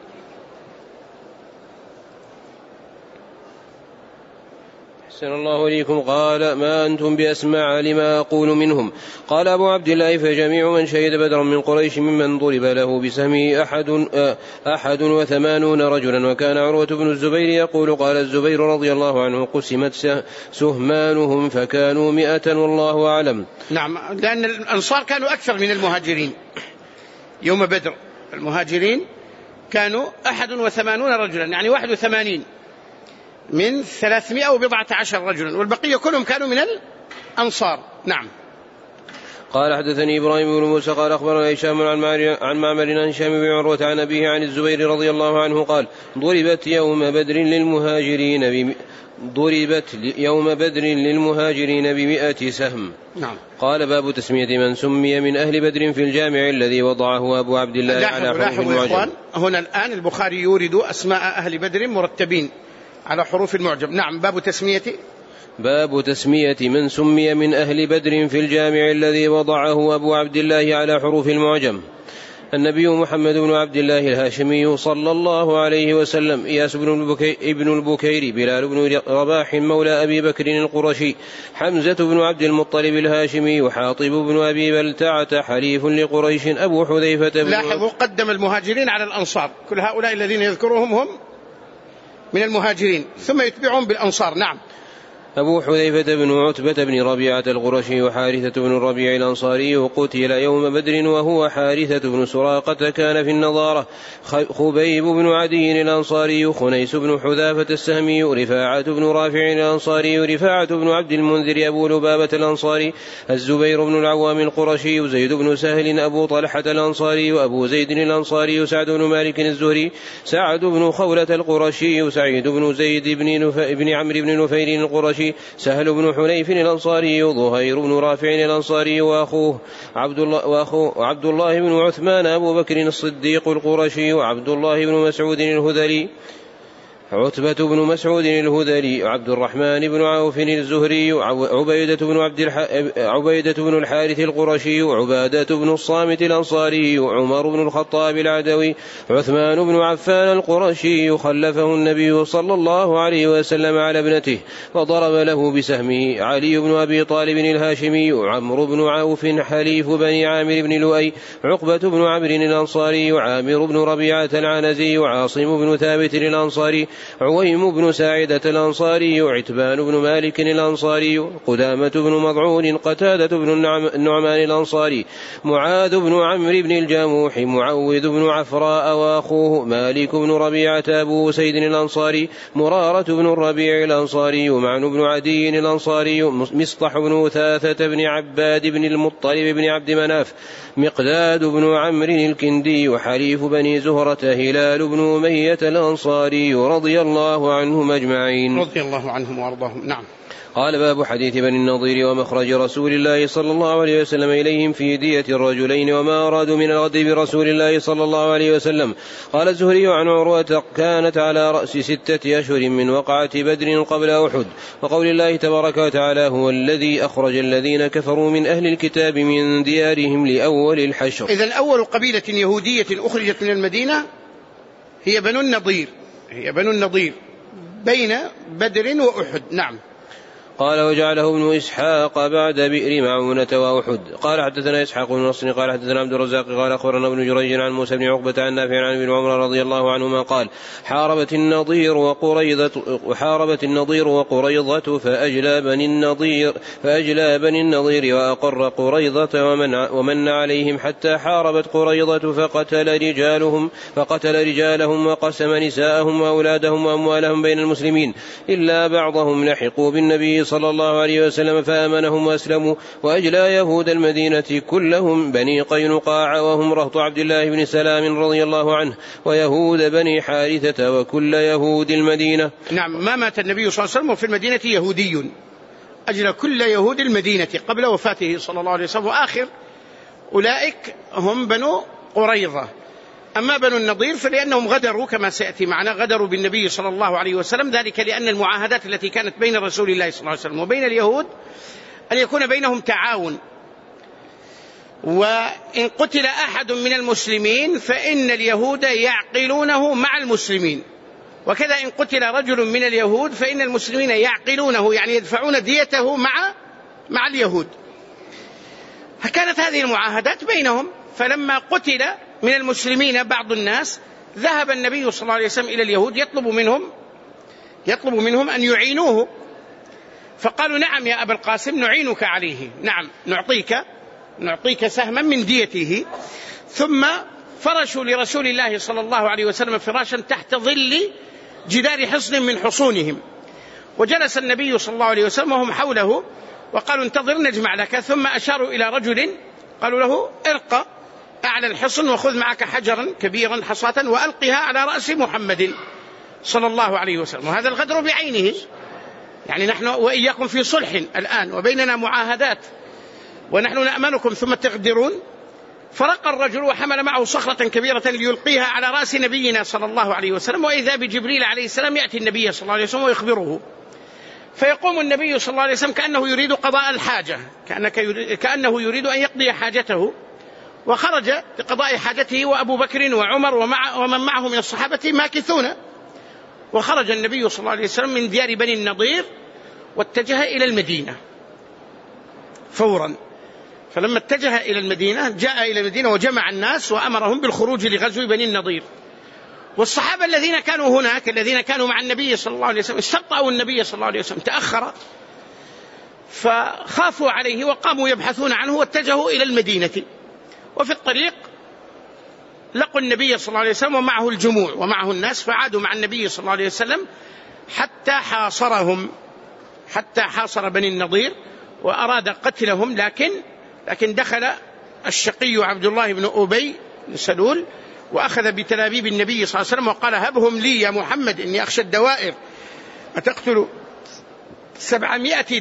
أحسن الله إليكم. قال ما أنتم بأسمع لما أقول منهم. قال أبو عبد الله فجميع من شهد بدرا من قريش ممن ضرب له بسهمه 81 رجلا. وكان عروة بن الزبير يقول قال الزبير رضي الله عنه قسمت سهمانهم فكانوا 100 والله أعلم. نعم، لأن الأنصار كانوا أكثر من المهاجرين يوم بدر. المهاجرين كانوا 81 رجلا، يعني 81 من 314 رجلا، والبقية كلهم كانوا من الأنصار. نعم. قال حدثني إبراهيم بن موسى قال أخبرنا هشام عن معمر عن هشام بن عروة عن أبيه عن الزبير رضي الله عنه قال ضربت يوم بدر للمهاجرين ب100 سهم. نعم. قال باب تسمية من سمي من أهل بدر في الجامع الذي وضعه أبو عبد الله على حروف المعجم. هنا الآن البخاري يورد أسماء أهل بدر مرتبين على حروف المعجم. نعم. باب تسمية من سمي من أهل بدر في الجامع الذي وضعه أبو عبد الله على حروف المعجم. النبي محمد بن عبد الله الهاشمي صلى الله عليه وسلم، إياس ابن البكير، بلال بن رباح مولى أبي بكر القرشي، حمزة بن عبد المطلب الهاشمي، وحاطب بن أبي بلتعة حليف لقريش، أبو حذيفة لاحظوا قدم المهاجرين على الأنصار، كل هؤلاء الذين يذكرهم هم من المهاجرين ثم يتبعون بالأنصار. نعم. أبو حذيفة بن عتبة بن ربيعة القرشي، وحارثة بن الربيع الأنصاري، قتل يوم بدر وهو حارثة بن سراقة كان في النضارة، خبيب بن عدي الأنصاري، خنيس بن حذافة السهمي، رفاعة بن رافع الأنصاري، رفاعة بن عبد المنذر أبو لبابة الأنصاري، الزبير بن العوام القرشي، زيد بن سهل أبو طلحة الأنصاري، وأبو زيد الأنصاري، سعد بن مالك الزهري، سعد بن خولة القرشي، سعيد بن زيد بن عمرو بن نفير القرشي، سهل بن حنيف الأنصاري، ظهير بن رافع الأنصاري، وأخوه عبد الله بن عثمان أبو بكر الصديق القرشي، وعبد الله بن مسعود الهذلي، عتبة بن مسعود الهذلي، عبد الرحمن بن عوف الزهري، عبيدة بن الحارث القرشي، وعبادة بن الصامت الأنصاري، وعمر بن الخطاب العدوي، عثمان بن عفان القرشي، خلفه النبي صلى الله عليه وسلم على ابنته وضرب له بسهمه، علي بن أبي طالب الهاشمي، عمرو بن عوف حليف بني عامر بن لؤي، عقبة بن عمرو الأنصاري، وعامر بن ربيعة العنزي، وعاصم بن ثابت الأنصاري، عويم بن ساعدة الأنصاري، عتبان بن مالك الأنصاري، قدامة بن مضعون، قتادة بن النعمان الأنصاري، معاذ بن عمرو بن الجموح، معوذ بن عفراء، وأخوه مالك بن ربيعة أبو سيد الأنصاري، مرارة بن الربيع الأنصاري، معن بن عدي الأنصاري، مصطح بن وثاثة بن عباد بن المطلب بن عبد مناف، مقداد بن عمرو الكندي، وحليف بني زهرة، هلال بن أمية الأنصاري، رضي الله عنهم أجمعين. رضي الله عنهم وأرضاهم. نعم. قال باب حديث بني النضير ومخرج رسول الله صلى الله عليه وسلم إليهم في دية الرجلين وما أرادوا من الغد برسول الله صلى الله عليه وسلم. قال الزهري عن عروة كانت على رأس 6 أشهر من وقعة بدر قبل أحد، وقول الله تبارك وتعالى هو الذي أخرج الذين كفروا من أهل الكتاب من ديارهم لأول الحشر. إذن أول قبيلة يهودية أخرجت من المدينة هي بنو النضير بين بدر وأحد. نعم. قال وجعله ابن إسحاق بعد بئر معونة وأحد. قال حدثنا إسحاق بن نصر قال حدثنا عبد الرزاق قال أخبرنا ابن جريج عن موسى بن عقبة عن نافع عن ابن عمر رضي الله عنهما قال حاربت النضير وقريضة فأجلى بني النضير وأقر قريضة ومن عليهم حتى حاربت قريضة فقتل رجالهم وقسم نساءهم وأولادهم وأموالهم بين المسلمين إلا بعضهم لحقوا بالنبي صلى الله عليه وسلم فآمنهم وأسلموا. وأجلى يهود المدينة كلهم بني قينقاع وهم رهط عبد الله بن سلام رضي الله عنه ويهود بني حارثة وكل يهود المدينة. نعم، ما مات النبي صلى الله عليه وسلم وفي المدينة يهودي، أجلى كل يهود المدينة قبل وفاته صلى الله عليه وسلم، وآخر أولئك هم بنو قريظة. أما بنو النضير فلأنهم غدروا كما سيأتي معنا، غدروا بالنبي صلى الله عليه وسلم، ذلك لأن المعاهدات التي كانت بين رسول الله صلى الله عليه وسلم وبين اليهود أن يكون بينهم تعاون، وإن قتل أحد من المسلمين فإن اليهود يعقلونه مع المسلمين، وكذا إن قتل رجل من اليهود فإن المسلمين يعقلونه، يعني يدفعون ديته مع اليهود. فكانت هذه المعاهدات بينهم. فلما قتل من المسلمين بعض الناس ذهب النبي صلى الله عليه وسلم إلى اليهود يطلب منهم أن يعينوه، فقالوا نعم يا أبا القاسم نعينك عليه، نعم نعطيك سهما من ديته. ثم فرشوا لرسول الله صلى الله عليه وسلم فراشا تحت ظل جدار حصن من حصونهم، وجلس النبي صلى الله عليه وسلم وهم حوله وقالوا انتظر نجمع لك. ثم أشاروا إلى رجل قالوا له ارقى أعلى الحصن وخذ معك حجرا كبيرا حصاة وألقها على رأس محمد صلى الله عليه وسلم. وهذا الغدر بعينه، يعني نحن وإياكم في صلح الآن وبيننا معاهدات ونحن نأمنكم ثم تغدرون. فرق الرجل وحمل معه صخرة كبيرة ليلقيها على رأس نبينا صلى الله عليه وسلم، وإذا بجبريل عليه السلام يأتي النبي صلى الله عليه وسلم ويخبره، فيقوم النبي صلى الله عليه وسلم كأنه يريد قضاء الحاجة، كأنه يريد أن يقضي حاجته، وخرج لقضاء حاجته وأبو بكر وعمر ومن معه من الصحابة ماكثون. وخرج النبي صلى الله عليه وسلم من ديار بني النضير واتجه إلى المدينة فورا. فلما اتجه إلى المدينة جاء إلى المدينة وجمع الناس وأمرهم بالخروج لغزو بني النضير. والصحابة الذين كانوا هناك الذين كانوا مع النبي صلى الله عليه وسلم استبطأوا النبي صلى الله عليه وسلم، تأخر فخافوا عليه وقاموا يبحثون عنه واتجهوا إلى المدينة. وفي الطريق لقوا النبي صلى الله عليه وسلم ومعه الجموع ومعه الناس، فعادوا مع النبي صلى الله عليه وسلم حتى حاصر بني النضير وأراد قتلهم، لكن دخل الشقي عبد الله بن أبي بن سلول وأخذ بتلابيب النبي صلى الله عليه وسلم وقال هبهم لي يا محمد إني أخشى الدوائر، أتقتل 700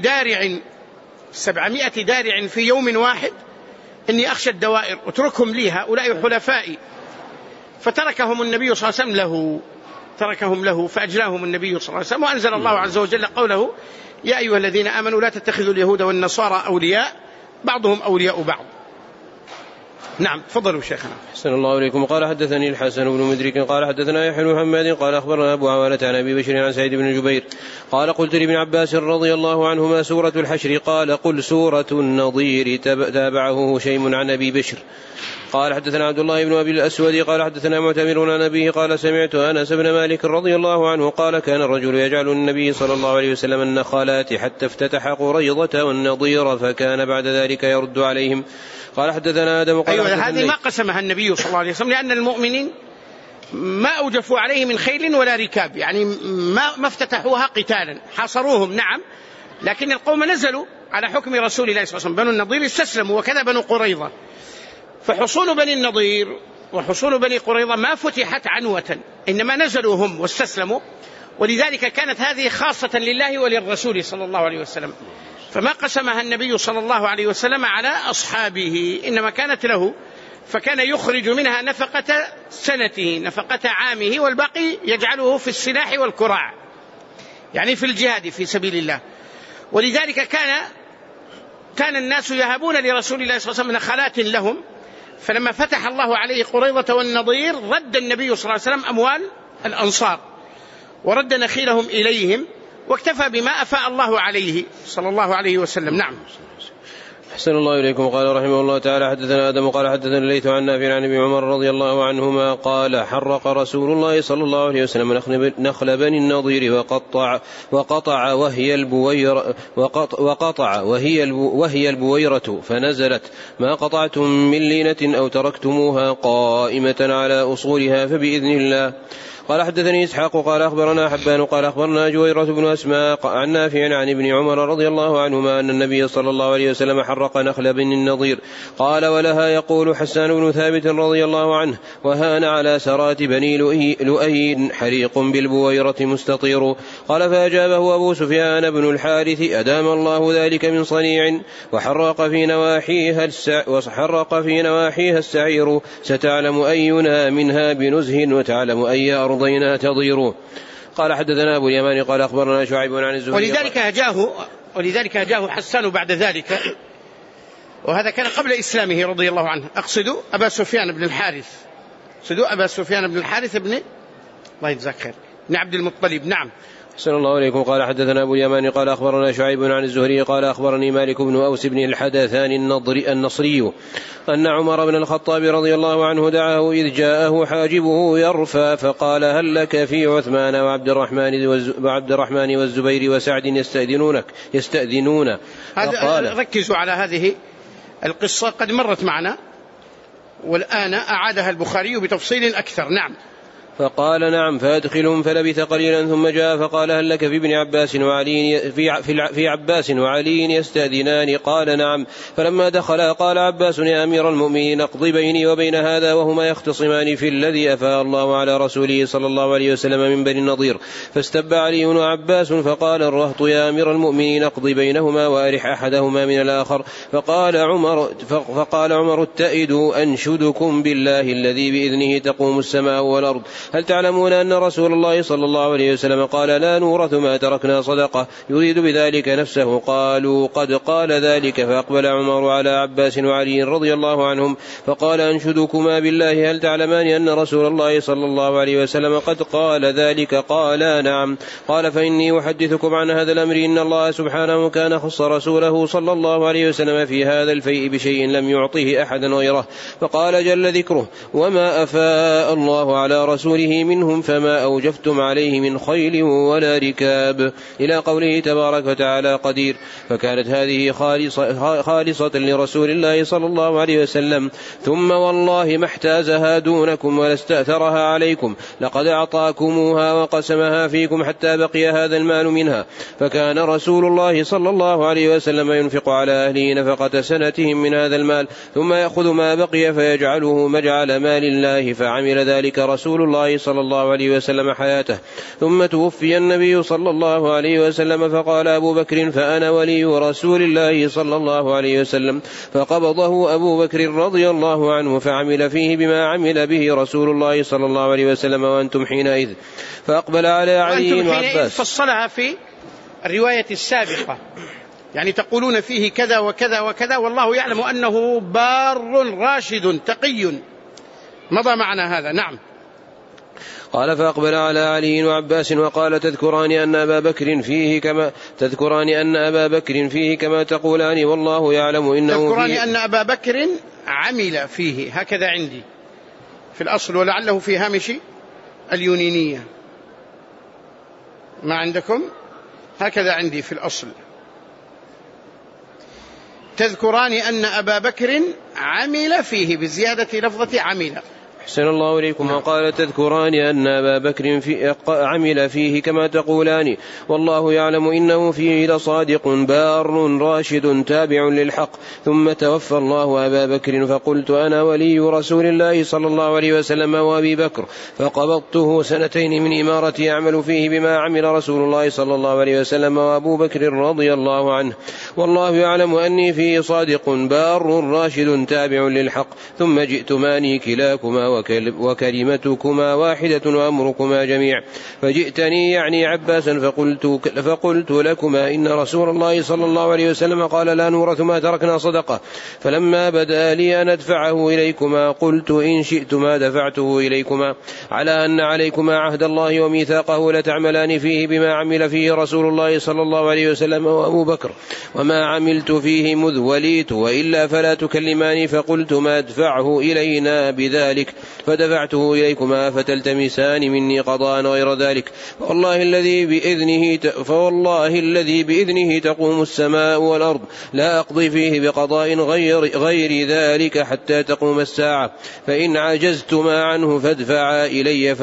دارع في يوم واحد؟ إني أخشى الدوائر، اتركهم لي هؤلاء حلفائي. فتركهم النبي صلى الله عليه وسلم له فأجلاهم النبي صلى الله عليه وسلم. وأنزل الله عز وجل قوله يا أيها الذين آمنوا لا تتخذوا اليهود والنصارى أولياء بعضهم أولياء بعض. نعم تفضلوا شيخنا. أحسن الله إليكم. قال حدثني الحسن بن مدرك قال حدثنا يحيى بن محمد قال أخبرنا أبو عوانة عن أبي بشر عن سعيد بن جبير قال قلت لابن عباس رضي الله عنهما سورة الحشر؟ قال قل سورة النضير، تابعه هشيم عن أبي بشر. قال حدثنا عبد الله بن أبي الأسود قال حدثنا معتمر عن أبيه قال سمعت أنس بن مالك رضي الله عنه قال كان الرجل يجعل النبي صلى الله عليه وسلم النخالات حتى افتتح قريضة والنضير فكان بعد ذلك يرد عليهم. قال حدثنا آدم قال هذه ما قسمها النبي صلى الله عليه وسلم، لأن المؤمنين ما أوجفوا عليه من خيل ولا ركاب، يعني ما افتتحوها قتالا، حاصروهم نعم، لكن القوم نزلوا على حكم رسول الله صلى الله عليه وسلم. بنو النضير استسلموا وكذا بنو قريظة. فحصول بني النضير وحصول بني قريظة ما فتحت عنوة، إنما نزلوا هم واستسلموا، ولذلك كانت هذه خاصة لله وللرسول صلى الله عليه وسلم، فما قسمها النبي صلى الله عليه وسلم على أصحابه، إنما كانت له، فكان يخرج منها نفقة سنته نفقة عامه، والباقي يجعله في السلاح والكراع، يعني في الجهاد في سبيل الله. ولذلك كان الناس يهبون لرسول الله صلى الله عليه وسلم نخلات لهم، فلما فتح الله عليه قريظة والنضير رد النبي صلى الله عليه وسلم أموال الأنصار ورد نخيلهم إليهم، واكتفى بما أفاء الله عليه صلى الله عليه وسلم. نعم. أحسن الله إليكم. قال رحمه الله تعالى حدثنا آدم قال حدثنا الليث عن نافع عن ابن عمر رضي الله عنهما قال حرق رسول الله صلى الله عليه وسلم نخل بني النضير وقطع وهي البويرة فنزلت ما قطعتم من لينة أو تركتموها قائمة على أصولها فبإذن الله. قال حدثني إسحاق قال أخبرنا حبان قال أخبرنا جويرة بن أسماء عن نافع عن ابن عمر رضي الله عنهما أن النبي صلى الله عليه وسلم حرق نخل بني النضير. قال ولها يقول حسان بن ثابت رضي الله عنه وهان على سرات بني لؤي حريق بالبويرة مستطير. قال فأجابه أبو سفيان بن الحارث أدام الله ذلك من صنيع وحرق في نواحيها السعير ستعلم أينا منها بنزه وتعلم أي أرضينا تضير. قال حدثنا أبو اليمان قال أخبرنا شعيب عن الزهري ولذلك هجاه حسان بعد ذلك، وهذا كان قبل إسلامه رضي الله عنه. أقصد أبا سفيان بن الحارث بن الله يجزاك خير بن عبد المطلب. نعم. أحسن الله عليكم. قال حدثنا أبو اليمان قال أخبرنا شعيب عن الزهري قال أخبرني مالك بن أوس بن الحدثان النصري أن عمر بن الخطاب رضي الله عنه دعاه إذ جاءه حاجبه يرفى فقال هل لك في عثمان وعبد الرحمن والزبير وسعد يستأذنون. ركزوا على هذه القصة قد مرت معنا والآن أعادها البخاري بتفصيل أكثر. نعم. فقال نعم فأدخلهم فلبث قليلا ثم جاء فقال هل لك في ابن عباس وعلي في عباس وعلي يستأذنان. قال نعم. فلما دخل قال عباس يا أمير المؤمنين اقض بيني وبين هذا وهما يختصمان في الذي أفاء الله على رسوله صلى الله عليه وسلم من بني النضير. فاستب علي وعباس فقال الرهط يا أمير المؤمنين اقض بينهما وأرح أحدهما من الآخر. فقال عمر اتئدوا أنشدكم بالله الذي بإذنه تقوم السماء والأرض هل تعلمون أن رسول الله صلى الله عليه وسلم قال لا نورث ما تركنا صدقة يريد بذلك نفسه. قالوا قد قال ذلك. فأقبل عمر على عباس وعلي رضي الله عنهم فقال أنشدكما بالله هل تعلمان أن رسول الله صلى الله عليه وسلم قد قال ذلك. قالا نعم. قال فإني أحدثكم عن هذا الأمر إن الله سبحانه كان خص رسوله صلى الله عليه وسلم في هذا الفيء بشيء لم يعطه أحدا غيره. فقال جل ذكره وما أفاء الله على رسوله منهم فما أوجفتم عليه من خيل ولا ركاب إلى قوله تبارك وتعالى قدير. فكانت هذه خالصة لرسول الله صلى الله عليه وسلم ثم والله ما احتازها دونكم ولا استأثرها عليكم لقد أعطاكموها وقسمها فيكم حتى بقي هذا المال منها. فكان رسول الله صلى الله عليه وسلم ينفق على أهله نفقة سنتهم من هذا المال ثم يأخذ ما بقي فيجعله مجعل مال الله. فعمل ذلك رسول الله صلى الله عليه وسلم حياته. ثم توفي النبي صلى الله عليه وسلم فقال أبو بكر فأنا ولي رسول الله صلى الله عليه وسلم. فقبضه أبو بكر رضي الله عنه فعمل فيه بما عمل به رسول الله صلى الله عليه وسلم وأنتم حينئذ. فأقبل على علي وعباس. فصلها في الرواية السابقة يعني تقولون فيه كذا وكذا وكذا والله يعلم أنه بار راشد تقي. مضى معنا هذا. نعم. قال فأقبل على علي وعباس وقال تذكران أن أبا بكر فيه كما تقولان والله يعلم إنه تذكران أن أبا بكر عمل فيه هكذا عندي في الأصل ولعله في هامش اليونينية ما عندكم هكذا عندي في الأصل تذكران أن أبا بكر عمل فيه بزيادة لفظة عمل. أحسن الله إليكم. وقال تذكران أن أبا بكر عمل فيه كما تقولان والله يعلم إنه فيه لصادق بار راشد تابع للحق. ثم توفى الله أبا بكر فقلت أنا ولي رسول الله صلى الله عليه وسلم وأبي بكر فقبضته سنتين من إمارتي يعمل فيه بما عمل رسول الله صلى الله عليه وسلم وأبو بكر رضي الله عنه والله يعلم أني فيه صادق بار راشد تابع للحق. ثم جئتماني كلاكما وكلمتكما واحدة وأمركما جميع. فجئتني يعني عباسا فقلت لكما إن رسول الله صلى الله عليه وسلم قال لا نورث ما تركنا صدقة. فلما بدأ لي أن أدفعه إليكما قلت إن شئتما دفعته إليكما على أن عليكما عهد الله وميثاقه لتعملان فيه بما عمل فيه رسول الله صلى الله عليه وسلم وأبو بكر وما عملت فيه مذ وليت وإلا فلا تكلمان. فقلت ما أدفعه إلينا بذلك فدفعته إليكما فتلتمسان مني قضاء غير ذلك. فوالله الذي بإذنه تقوم السماء والأرض لا أقضي فيه بقضاء غير ذلك حتى تقوم الساعة. فإن عجزتما عنه فادفعا إلي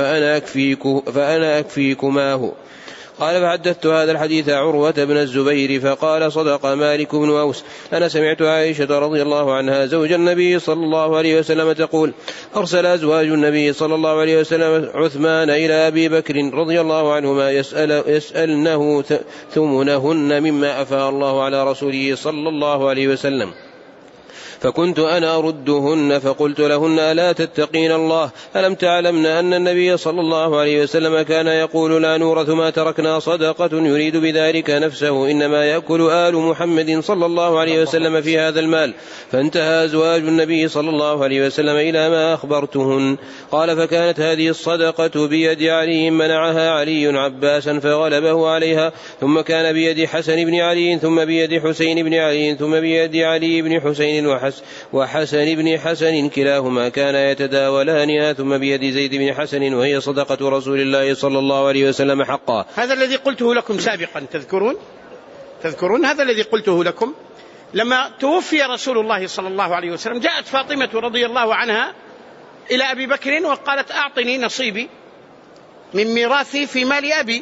فأنا أكفيكماه. قال فحدثت هذا الحديث عروة بن الزبير فقال صدق مالك بن أوس أنا سمعت عائشة رضي الله عنها زوج النبي صلى الله عليه وسلم تقول أرسل أزواج النبي صلى الله عليه وسلم عثمان إلى أبي بكر رضي الله عنهما يسألنه ثمنهن مما أفاء الله على رسوله صلى الله عليه وسلم. فكنت أنا أردهن فقلت لهن ألا تتقين الله ألم تعلمن أن النبي صلى الله عليه وسلم كان يقول لا نورث ما تركنا صدقة يريد بذلك نفسه إنما يأكل آل محمد صلى الله عليه وسلم في هذا المال. فانتهى أزواج النبي صلى الله عليه وسلم إلى ما أخبرتهن. قال فكانت هذه الصدقة بيد علي منعها علي عباسا فغلبه عليها ثم كان بيد حسن بن علي ثم بيد حسين بن علي ثم بيد علي بن حسين وحسن بن حسن كلاهما كان يتداولانها ثم بيد زيد بن حسن وهي صدقة رسول الله صلى الله عليه وسلم حقا. هذا الذي قلته لكم سابقا تذكرون هذا الذي قلته لكم لما توفي رسول الله صلى الله عليه وسلم جاءت فاطمة رضي الله عنها إلى أبي بكر وقالت أعطني نصيبي من ميراثي في مال أبي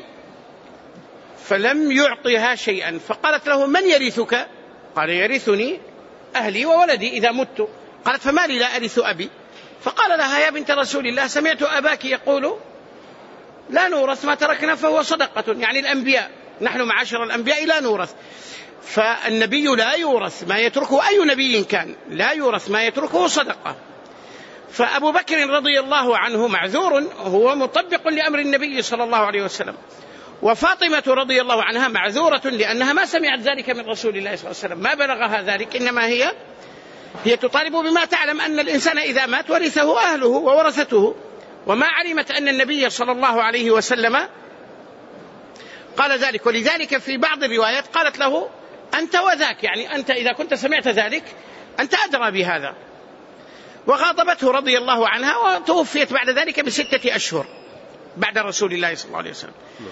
فلم يعطيها شيئا. فقالت له من يرثك؟ قال يرثني أهلي وولدي إذا مت. قالت فما لي لا أرث أبي؟ فقال لها يا بنت رسول الله سمعت أباك يقول لا نورث ما تركنا فهو صدقة، يعني الأنبياء نحن معاشر الأنبياء لا نورث، فالنبي لا يورث ما يتركه أي نبي كان لا يورث ما يتركه صدقة. فأبو بكر رضي الله عنه معذور هو مطبق لأمر النبي صلى الله عليه وسلم، وفاطمة رضي الله عنها معذورة لأنها ما سمعت ذلك من رسول الله صلى الله عليه وسلم، ما بلغها ذلك، إنما هي تطالب بما تعلم أن الإنسان إذا مات ورثه أهله وورثته، وما علمت أن النبي صلى الله عليه وسلم قال ذلك. ولذلك في بعض الروايات قالت له أنت وذاك، يعني أنت إذا كنت سمعت ذلك أنت أدرى بهذا. وغاضبته رضي الله عنها وتوفيت بعد ذلك ب6 أشهر بعد رسول الله صلى الله عليه وسلم.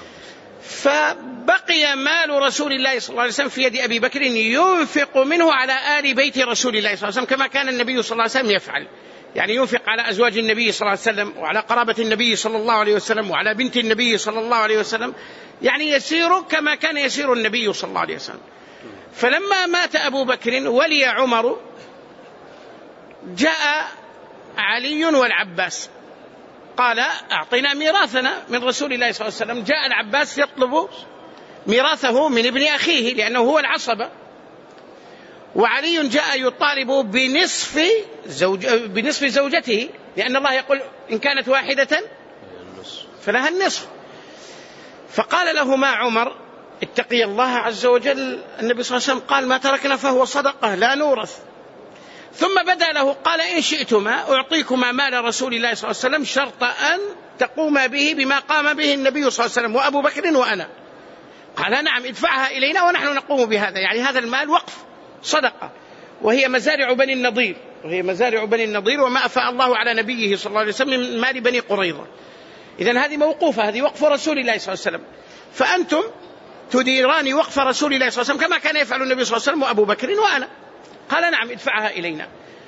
فبقي مال رسول الله صلى الله عليه وسلم في يد أبي بكر ينفق منه على آل بيت رسول الله صلى الله عليه وسلم كما كان النبي صلى الله عليه وسلم يفعل، يعني ينفق على أزواج النبي صلى الله عليه وسلم وعلى قرابة النبي صلى الله عليه وسلم وعلى بنت النبي صلى الله عليه وسلم، يعني يسير كما كان يسير النبي صلى الله عليه وسلم. فلما مات أبو بكر ولي عمر جاء علي والعباس قال أعطنا ميراثنا من رسول الله صلى الله عليه وسلم. جاء العباس يطلب ميراثه من ابن أخيه لأنه هو العصبة، وعلي جاء يطالب بنصف زوجته لأن الله يقول إن كانت واحدة فلها النصف. فقال لهما عمر اتقي الله عز وجل، النبي صلى الله عليه وسلم قال ما تركنا فهو صدقة لا نورث. ثم بدا له قال إن شئتما أعطيكما مال رسول الله صلى الله عليه وسلم شرط أن تقوم به بما قام به النبي صلى الله عليه وسلم وأبو بكر وأنا. قال نعم ادفعها إلينا ونحن نقوم بهذا، يعني هذا المال وقف صدقة وهي مزارع بني النضير وما أفاء الله على نبيه صلى الله عليه وسلم من مال بني قريظة. إذن هذه موقوفة، هذه وقف رسول الله صلى الله عليه وسلم، فأنتم تديران وقف رسول الله صلى الله عليه وسلم كما كان يفعل النبي صلى الله عليه وسلم وأبو بكر وأنا. قال نعم ادفعها إلينا.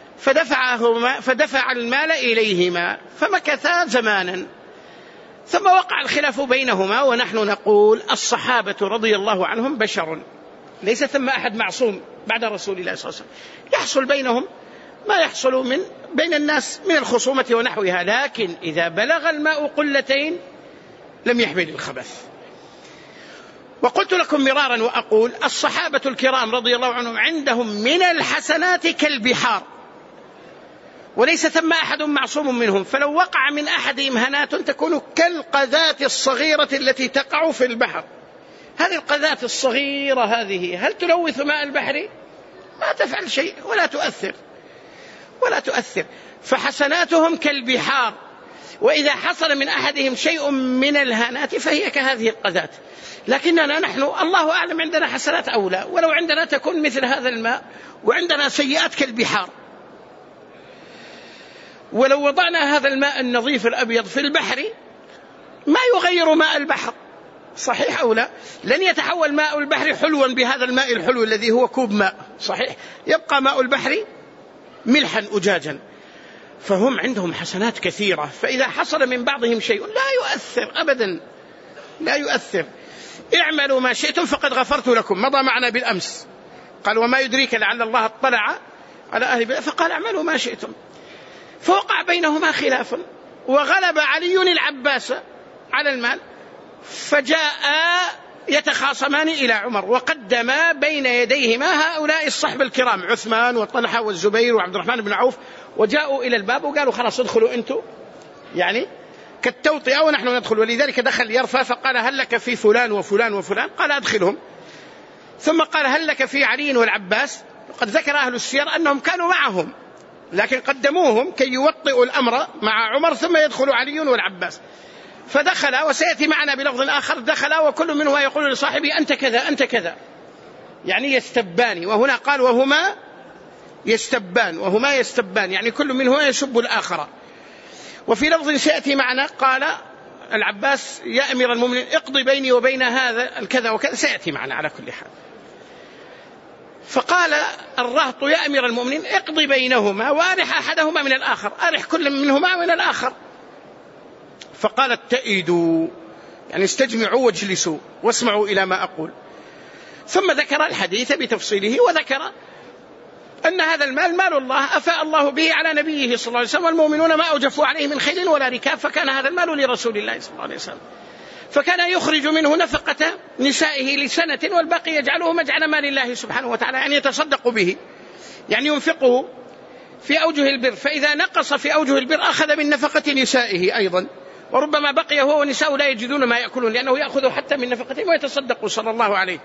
فدفع المال إليهما فمكثا زمانا ثم وقع الخلاف بينهما. ونحن نقول الصحابة رضي الله عنهم بشر، ليس ثم أحد معصوم بعد رسول الله صلى الله عليه وسلم، يحصل بينهم ما يحصل بين الناس من الخصومة ونحوها، لكن إذا بلغ الماء قلتين لم يحمل الخبث. وقلت لكم مرارا وأقول الصحابة الكرام رضي الله عنهم عندهم من الحسنات كالبحار، وليس ثم أحد معصوم منهم، فلو وقع من أحدهم هنات تكون كالقذاة الصغيرة التي تقع في البحر. هذه القذاة الصغيرة هذه هل تلوث ماء البحر؟ ما تفعل شيء ولا تؤثر. فحسناتهم كالبحار، وإذا حصل من أحدهم شيء من الهنات فهي كهذه القذاة. لكننا نحن الله أعلم عندنا حسنات أو لا، ولو عندنا تكون مثل هذا الماء، وعندنا سيئات كالبحار. ولو وضعنا هذا الماء النظيف الأبيض في البحر ما يغير ماء البحر، صحيح أو لا؟ لن يتحول ماء البحر حلوا بهذا الماء الحلو الذي هو كوب ماء، صحيح؟ يبقى ماء البحر ملحا أجاجا. فهم عندهم حسنات كثيرة، فإذا حصل من بعضهم شيء لا يؤثر أبدا، لا يؤثر. اعملوا ما شئتم فقد غفرت لكم، مضى معنا بالأمس. قال وما يدريك لعل الله اطلع على أهل بلاد فقال اعملوا ما شئتم. فوقع بينهما خلاف، وغلب علي العباس على المال، فجاء يتخاصمان إلى عمر، وقدم بين يديهما هؤلاء الصحب الكرام عثمان وطلحة والزبير وعبد الرحمن بن عوف، وجاءوا إلى الباب وقالوا خلاص ادخلوا أنتم، يعني كالتوطئة ونحن ندخل. ولذلك دخل يرفع فقال هل لك في فلان وفلان وفلان؟ قال أدخلهم. ثم قال هل لك في علي والعباس؟ وقد ذكر أهل السير أنهم كانوا معهم، لكن قدموهم كي يوطئوا الأمر مع عمر ثم يدخل علي والعباس. فدخل، وسيأتي معنا بلفظ آخر، دخل وكل منهما يقول لصاحبه أنت كذا أنت كذا، يعني يستبان. وهنا قال وهما يستبان يعني كل منهما يسب الآخر. وفي لفظ سيأتي معنا قال العباس يا أمير المؤمنين اقضي بيني وبين هذا الكذا وكذا، سيأتي معنا على كل حال. فقال الرهط يا أمير المؤمنين اقضي بينهما وأرح أحدهما من الآخر، أرح كل منهما من الآخر. فقال اتئدوا، يعني استجمعوا واجلسوا واسمعوا إلى ما أقول. ثم ذكر الحديث بتفصيله، وذكر أن هذا المال مال الله أفاء الله به على نبيه صلى الله عليه وسلم، والمؤمنون ما أوجفوا عليه من خيل ولا ركاب، فكان هذا المال لرسول الله صلى الله عليه وسلم، فكان يخرج منه نفقة نسائه لسنة، والباقي يجعله مجعل مال الله سبحانه وتعالى، يعني يتصدق به، يعني ينفقه في أوجه البر. فإذا نقص في أوجه البر أخذ من نفقة نسائه أيضا، وربما بقي هو ونساء لا يجدون ما يأكلون، لأنه يأخذ حتى من نفقتهم ويتصدق صلى الله عليه.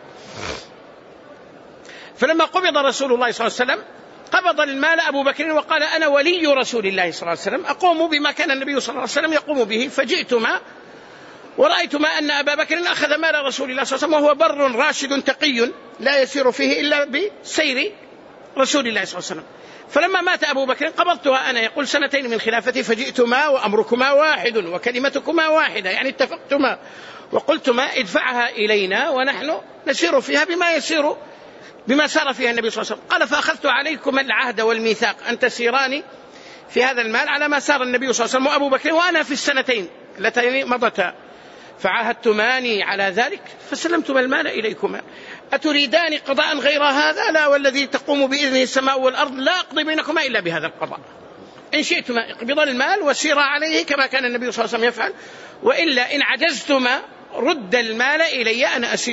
فلما قبض رسول الله صلى الله عليه وسلم قبض المال أبو بكر وقال أنا ولي رسول الله صلى الله عليه وسلم، أقوم بما كان النبي صلى الله عليه وسلم يقوم به. فجئتما ورأيتما أن أبا بكر أخذ مال رسول الله صلى الله عليه وسلم، وهو بر راشد تقي لا يسير فيه إلا بسير رسول الله صلى الله عليه وسلم. فلما مات أبو بكر قبضتها أنا، يقول سنتين من خلافتي، فجئتما وأمركما واحد وكلمتكما واحدة، يعني اتفقتما وقلتما ادفعها إلينا ونحن نسير فيها بما سار فيها النبي صلى الله عليه وسلم. قال فأخذت عليكم العهد والميثاق أن تسيران في هذا المال على ما سار النبي صلى الله عليه وسلم وأبو بكر وأنا في السنتين التي مضتا، فعاهدتماني على ذلك فسلمتما المال إليكما. أتريدان قضاء غير هذا؟ لا، والذي تقوم بإذنه السماء والأرض لا أقضي بينكما إلا بهذا القضاء. إن شئتما اقبضا المال وسيرا عليه كما كان النبي صلى الله عليه وسلم يفعل، وإلا إن عجزتما رد المال إلي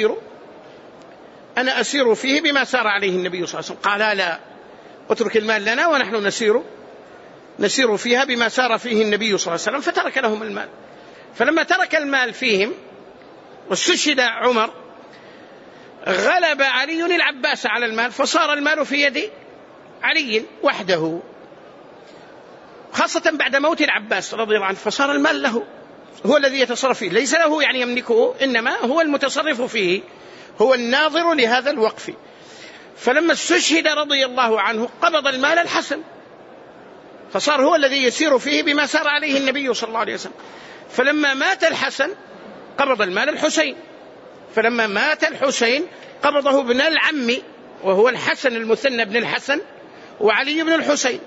أنا أسير فيه بما سار عليه النبي صلى الله عليه وسلم. قال لا، اترك المال لنا ونحن نسير فيها بما سار فيه النبي صلى الله عليه وسلم. فترك لهم المال. فلما ترك المال فيهم واستشهد عمر غلب علي العباس على المال، فصار المال في يد علي وحده، خاصة بعد موت العباس رضي الله عنه، فصار المال له، هو الذي يتصرف فيه، ليس له يعني يملكه، إنما هو المتصرف فيه، هو الناظر لهذا الوقف. فلما استشهد رضي الله عنه قبض المال الحسن، فصار هو الذي يسير فيه بما سار عليه النبي صلى الله عليه وسلم. فلما مات الحسن قبض المال الحسين، فلما مات الحسين قبضه ابن العم، وهو الحسن المثنى بن الحسن وعلي بن الحسين،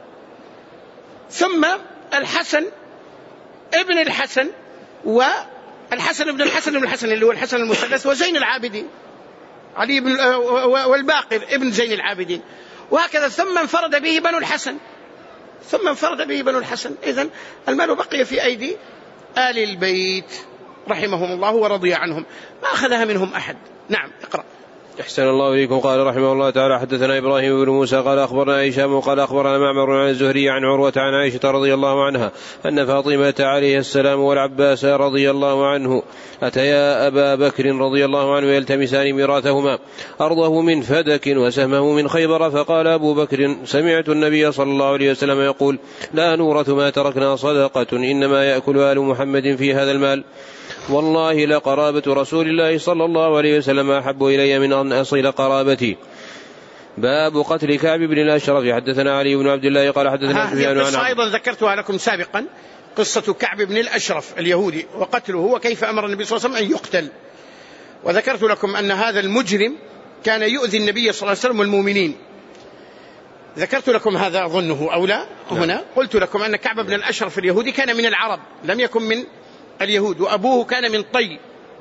ثم الحسن ابن الحسن والحسن ابن الحسن ابن الحسن اللي هو الحسن المثلث، وزين العابدين علي بن والباقر ابن زين العابدين، وهكذا. ثم انفرد به بنو الحسن. إذن المال بقي في أيدي آل البيت رحمهم الله ورضي عنهم، ما أخذها منهم أحد. نعم، اقرأ. أحسن الله إليكم. قال رحمه الله تعالى حدثنا إبراهيم بن موسى قال أخبرنا هشام قال أخبرنا معمر عن الزهري عن عروة عن عائشة رضي الله عنها أن فاطمة عليه السلام والعباس رضي الله عنه أتيا أبا بكر رضي الله عنه يلتمسان ميراثهما أرضه من فدك وسهمه من خيبر. فقال أبو بكر سمعت النبي صلى الله عليه وسلم يقول لا نورث ما تركنا صدقة إنما يأكل آل محمد في هذا المال والله لقرابة رسول الله صلى الله عليه وسلم أحب إلي من أن أصل قرابتي. باب قتل كعب بن الأشرف. حدثنا علي بن عبد الله قال حدثنا سفيان عن قصة أيضا ذكرتها لكم سابقا، قصة كعب بن الأشرف اليهودي وقتله وكيف أمر النبي صلى الله عليه وسلم أن يقتل. وذكرت لكم أن هذا المجرم كان يؤذي النبي صلى الله عليه وسلم والمؤمنين. ذكرت لكم هذا أظنه أو لا هنا. قلت لكم أن كعب بن الأشرف اليهودي كان من العرب لم يكن من اليهود، وأبوه كان من طي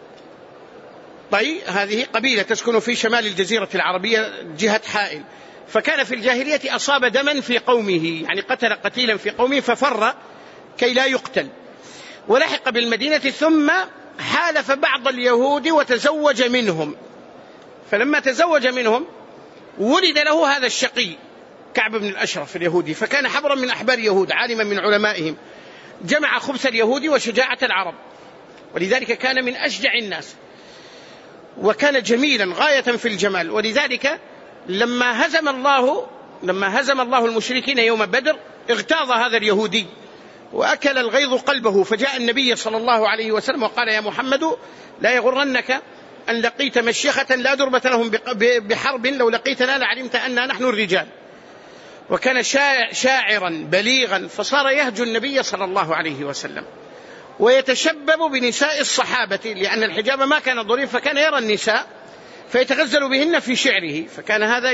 هذه قبيلة تسكن في شمال الجزيرة العربية جهة حائل. فكان في الجاهلية أصاب دما في قومه، يعني قتل قتيلا في قومه ففر كي لا يقتل، ولحق بالمدينة ثم حالف بعض اليهود وتزوج منهم. فلما تزوج منهم ولد له هذا الشقي كعب بن الأشرف اليهودي، فكان حبرا من أحبار يهود عالما من علمائهم، جمع خبث اليهود وشجاعة العرب، ولذلك كان من أشجع الناس وكان جميلا غاية في الجمال. ولذلك لما هزم الله المشركين يوم بدر اغتاظ هذا اليهودي وأكل الغيظ قلبه، فجاء النبي صلى الله عليه وسلم وقال يا محمد لا يغرنك أن لقيت مشيخة لا دربة لهم بحرب لو لقيتنا لعلمت أننا نحن الرجال. وكان شاعرا بليغا، فصار يهجو النبي صلى الله عليه وسلم ويتشبب بنساء الصحابة، لأن الحجاب ما كان ضرير، فكان يرى النساء فيتغزل بهن في شعره. فكان هذا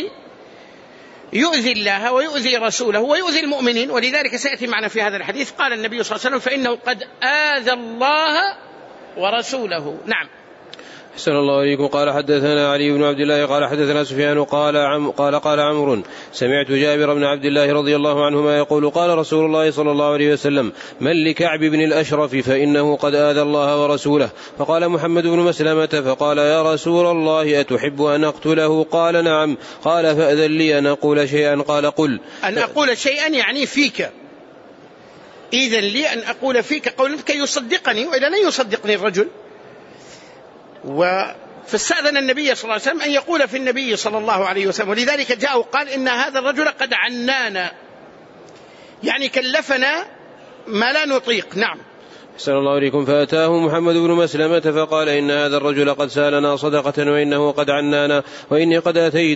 يؤذي الله ويؤذي رسوله ويؤذي المؤمنين. ولذلك سيأتي معنا في هذا الحديث قال النبي صلى الله عليه وسلم فإنه قد آذى الله ورسوله. نعم. أحسن الله إليكم. قال حدثنا علي بن عبد الله قال حدثنا سفيان قال عمرو سمعت جابر بن عبد الله رضي الله عنهما يقول قال رسول الله صلى الله عليه وسلم من لكعب بن الأشرف فإنه قد آذى الله ورسوله. فقال محمد بن مسلمة فقال يا رسول الله أتحب أن أقتله؟ قال نعم. قال فأذن لي أن أقول شيئا؟ قال قل. أن أقول شيئا يعني فيك، إذن لي أن أقول فيك قولا كي يصدقني، وإذا لن يصدقني الرجل. فاستأذن النبي صلى الله عليه وسلم أن يقول في النبي صلى الله عليه وسلم، ولذلك جاء وقال إن هذا الرجل قد عنانا، يعني كلفنا ما لا نطيق. نعم. أحسن الله إليكم. فأتاه محمد بن مسلمة فقال إن هذا الرجل قد سالنا صدقة وإنه قد عنانا وإني قد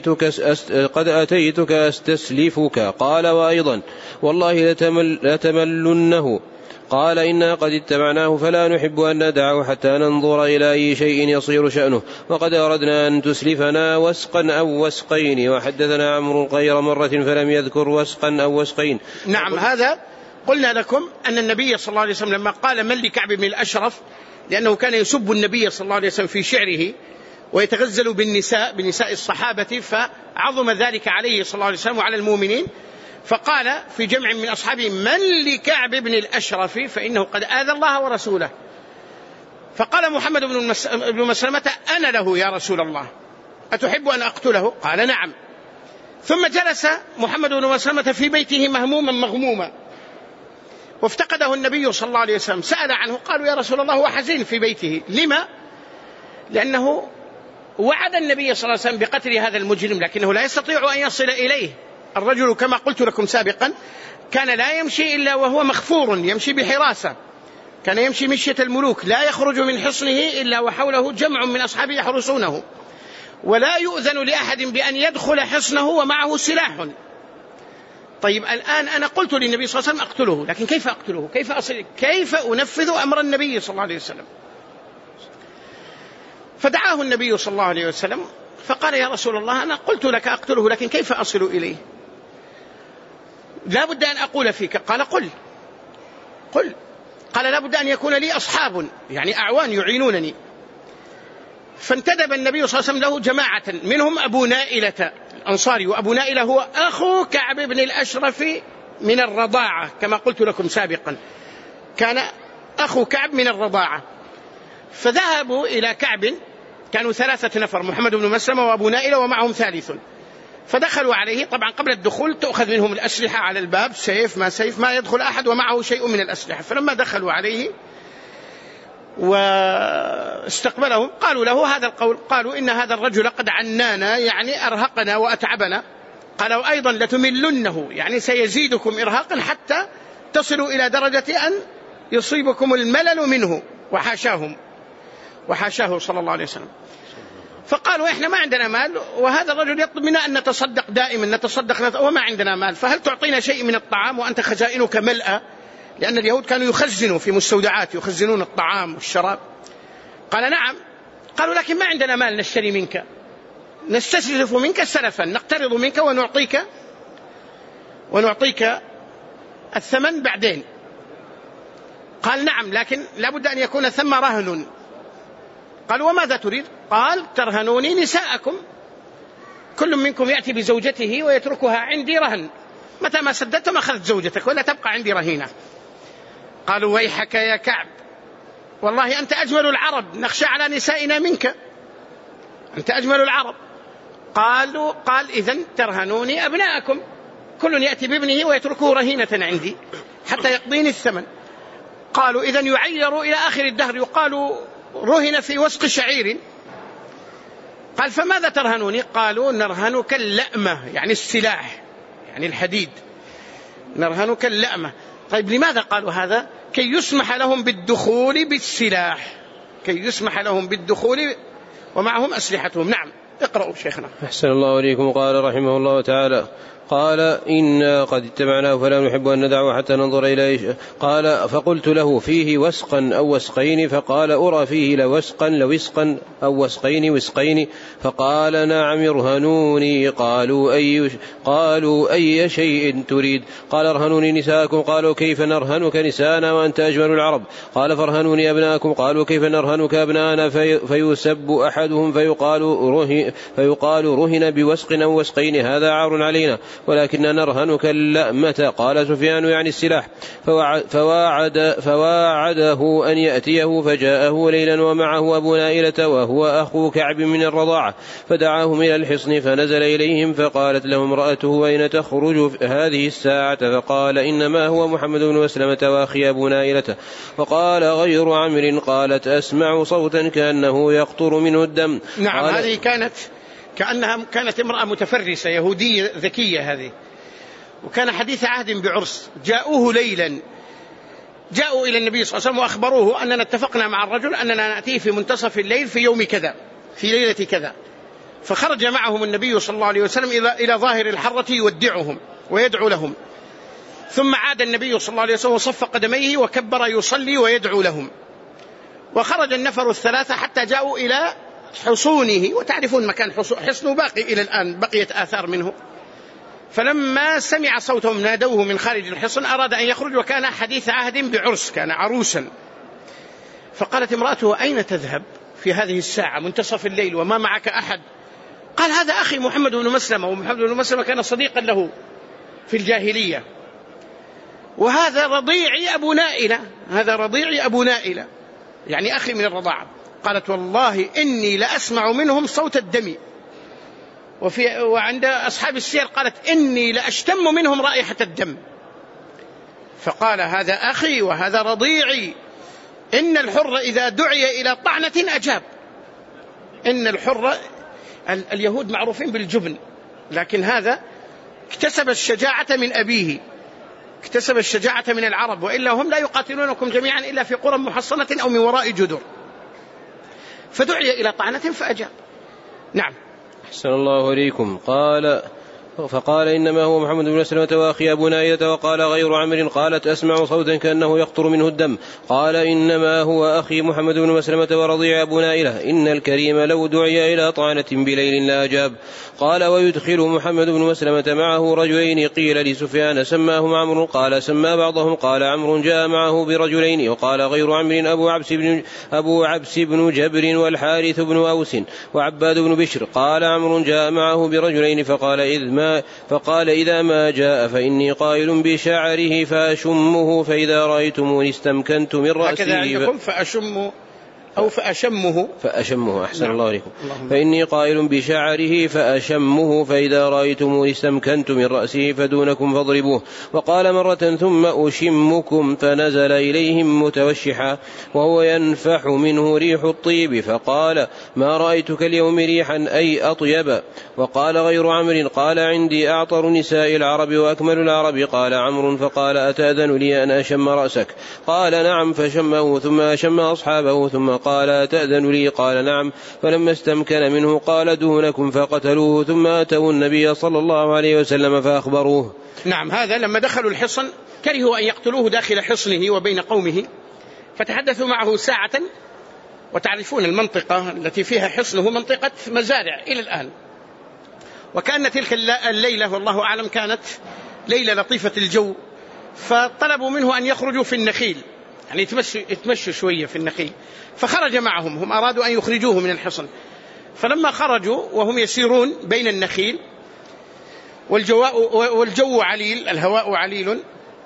أتيتك أستسلفك. قال وأيضا والله لتملنه. قال إنا قد اتبعناه فلا نحب أن ندعه حتى ننظر إلى أي شيء يصير شأنه، وقد أردنا أن تسلفنا وسقا أو وسقين. وحدثنا عمرو غير مرة فلم يذكر وسقا أو وسقين. نعم. هذا قلنا لكم أن النبي صلى الله عليه وسلم لما قال من لكعب بن الأشرف، لأنه كان يسب النبي صلى الله عليه وسلم في شعره ويتغزل بنساء الصحابة، فعظم ذلك عليه صلى الله عليه وسلم وعلى المؤمنين، فقال في جمع من أصحابه من لكعب بن الأشرف فإنه قد آذى الله ورسوله. فقال محمد بن مسلمة أنا له يا رسول الله أتحب أن أقتله؟ قال نعم. ثم جلس محمد بن مسلمة في بيته مهموما مغموما، وافتقده النبي صلى الله عليه وسلم، سأل عنه، قالوا يا رسول الله هو حزين في بيته. لما؟ لأنه وعد النبي صلى الله عليه وسلم بقتل هذا المجرم، لكنه لا يستطيع أن يصل إليه. الرجل كما قلت لكم سابقا كان لا يمشي إلا وهو مخفور، يمشي بحراسة، كان يمشي مشية الملوك، لا يخرج من حصنه إلا وحوله جمع من أصحابه يحرسونه، ولا يؤذن لأحد بأن يدخل حصنه ومعه سلاح. طيب الآن أنا قلت للنبي صلى الله عليه وسلم أقتله، لكن كيف أقتله؟ كيف أنفذ أمر النبي صلى الله عليه وسلم؟ فدعاه النبي صلى الله عليه وسلم فقال يا رسول الله أنا قلت لك أقتله، لكن كيف أصل إليه؟ لا بد أن أقول فيك. قال قل. قال لا بد أن يكون لي أصحاب، يعني أعوان يعينونني. فانتدب النبي صلى الله عليه وسلم له جماعة، منهم أبو نائلة الأنصاري، وأبو نائلة هو أخو كعب بن الأشرف من الرضاعة كما قلت لكم سابقا، كان أخو كعب من الرضاعة. فذهبوا إلى كعب كانوا 3 نفر، محمد بن مسلمة وأبو نائلة ومعهم ثالث، فدخلوا عليه. طبعا قبل الدخول تأخذ منهم الأسلحة على الباب، سيف ما سيف، ما يدخل أحد ومعه شيء من الأسلحة. فلما دخلوا عليه واستقبلهم قالوا له هذا القول، قالوا إن هذا الرجل قد عنانا، يعني أرهقنا وأتعبنا. قالوا أيضا لتملنه، يعني سيزيدكم إرهاقا حتى تصلوا إلى درجة أن يصيبكم الملل منه، وحاشاه صلى الله عليه وسلم. فقالوا إحنا ما عندنا مال، وهذا الرجل يطلب منا أن نتصدق دائما، نتصدق وما عندنا مال، فهل تعطينا شيء من الطعام وأنت خزائنك ملأة؟ لأن اليهود كانوا يخزنوا في مستودعات، يخزنون الطعام والشراب. قال نعم. قالوا لكن ما عندنا مال نشتري منك، نستسلف منك سلفا، نقترض منك ونعطيك الثمن بعدين. قال نعم، لكن لابد أن يكون ثم رهن. قالوا وماذا تريد؟ قال ترهنوني نساءكم، كل منكم يأتي بزوجته ويتركها عندي رهن، متى ما سددتم أخذت زوجتك ولا تبقى عندي رهينة. قالوا ويحك يا كعب، والله أنت أجمل العرب، نخشى على نسائنا منك، أنت أجمل العرب. قال إذن ترهنوني أبناءكم، كل يأتي بابنه ويتركه رهينة عندي حتى يقضيني الثمن. قالوا إذن يعير إلى آخر الدهر، يقال رهن في وسق شعير. قال فماذا ترهنوني؟ قالوا نرهنك اللأمة، يعني السلاح، يعني الحديد، نرهنك اللأمة. طيب لماذا قالوا هذا؟ كي يسمح لهم بالدخول بالسلاح، كي يسمح لهم بالدخول ومعهم أسلحتهم. نعم، اقرأوا شيخنا. أحسن الله إليكم. قال رحمه الله تعالى: قال إنا قد اتبعناه فلا نحب أن ندعه حتى ننظر إليه. قال فقلت له فيه وسقا أو وسقين؟ فقال أرى فيه لوسقا لوسقا أو وسقين وسقين. فقال نعم ارهنوني. قالوا أي شيء تريد؟ قال ارهنوني نساءكم. قالوا كيف نرهنك نساءنا وأنت أجمل العرب؟ قال فارهنوني أبناءكم. قالوا كيف نرهنك أبناءنا؟ فيسب أحدهم فيقال رهن بوسق أو وسقين، هذا عار علينا، ولكننا نرهنك اللأمة. قال سفيان يعني السلاح. فواعده أن يأتيه، فجاءه ليلا ومعه أبو نائلة وهو أخو كعب من الرضاعة، فدعاهم إلى الحصن فنزل إليهم، فقالت له امرأته أين تخرج هذه الساعة؟ فقال إنما هو محمد بن مسلمة وأخي أبو نائلة. فقال غير عمرو. قالت أسمع صوتا كأنه يقطر منه الدم. نعم، هذه كانت امرأة متفرسة يهودية ذكية هذه، وكان حديث عهد بعرس. جاءوه ليلا، جاءوا إلى النبي صلى الله عليه وسلم وأخبروه أننا اتفقنا مع الرجل أننا نأتيه في منتصف الليل في يوم كذا في ليلة كذا. فخرج معهم النبي صلى الله عليه وسلم إلى ظاهر الحرة يودعهم ويدعو لهم، ثم عاد النبي صلى الله عليه وسلم وصف قدميه وكبر يصلي ويدعو لهم. وخرج النفر الثلاثة حتى جاءوا إلى حصونه، وتعرفون مكان حصنه باقي إلى الآن، بقيت آثار منه. فلما سمع صوتهم نادوه من خارج الحصن، أراد أن يخرج، وكان حديث عهد بعرس، كان عروسا. فقالت امرأته أين تذهب في هذه الساعة منتصف الليل وما معك أحد؟ قال هذا أخي محمد بن مسلمة، ومحمد بن مسلمة كان صديقا له في الجاهلية، وهذا رضيعي أبو نائلة، هذا رضيعي أبو نائلة يعني أخي من الرضاعة. قالت والله إني لأسمع منهم صوت الدم. وعند أصحاب السير قالت إني لأشتم منهم رائحة الدم. فقال هذا أخي وهذا رضيعي، إن الحر إذا دعي إلى طعنة أجاب. إن الحر، اليهود معروفين بالجبن، لكن هذا اكتسب الشجاعة من أبيه، اكتسب الشجاعة من العرب، وإلا هم لا يقاتلونكم جميعا إلا في قرى محصنة أو من وراء جدر. فدعي إلى طعنة فأجاب. نعم. أحسن الله إليكم. فقال إنما هو محمد بن مسلمة وأخي أبو نائلة. وقال غير عمرو. قالت أسمع صوتا كأنه يقطر منه الدم. قال إنما هو أخي محمد بن مسلمة ورضيع أبو نائلة. إن الكريم لو دعي إلى طعنة بليل لا أجاب. قال ويدخل محمد بن مسلمة معه رجلين. قيل لسفيان سماهم عمرو؟ قال سمى بعضهم. قال عمرو جاء معه برجلين. وقال غير عمرو أبو عبس بن جبر والحارث بن أوس وعباد بن بشر. قال عمرو جاء معه برجلين. فقال إذا ما جاء فإني قائل بشعره فأشمه، فإذا رأيتموني استمكنت من رأسه. هكذا عندكم فأشم أو فأشمه أحسن الله عليكم. فإني قائل بشعره فأشمه، فإذا رأيتموني استمكنت من رأسه فدونكم فاضربوه. وقال مرة ثم أشمكم، فنزل إليهم متوشحا وهو ينفح منه ريح الطيب، فقال ما رأيتك اليوم ريحا أي أطيب. وقال غير عمرو قال عندي أعطر نساء العرب وأكمل العرب. قال عمرو فقال أتأذن لي أن أشم رأسك؟ قال نعم، فشمه ثم أشم أصحابه ثم قال أتأذن لي؟ قال نعم. فلما استمكن منه قال دونكم، فقتلوه ثم أتوا النبي صلى الله عليه وسلم فأخبروه. نعم، هذا لما دخلوا الحصن كرهوا أن يقتلوه داخل حصنه وبين قومه، فتحدثوا معه ساعة. وتعرفون المنطقة التي فيها حصنه منطقة مزارع إلى الآن، وكأن تلك الليلة والله أعلم كانت ليلة لطيفة الجو، فطلبوا منه أن يخرجوا في النخيل، يعني يتمشوا شوية في النخيل، فخرج معهم. هم أرادوا أن يخرجوه من الحصن، فلما خرجوا وهم يسيرون بين النخيل والجو عليل، الهواء عليل،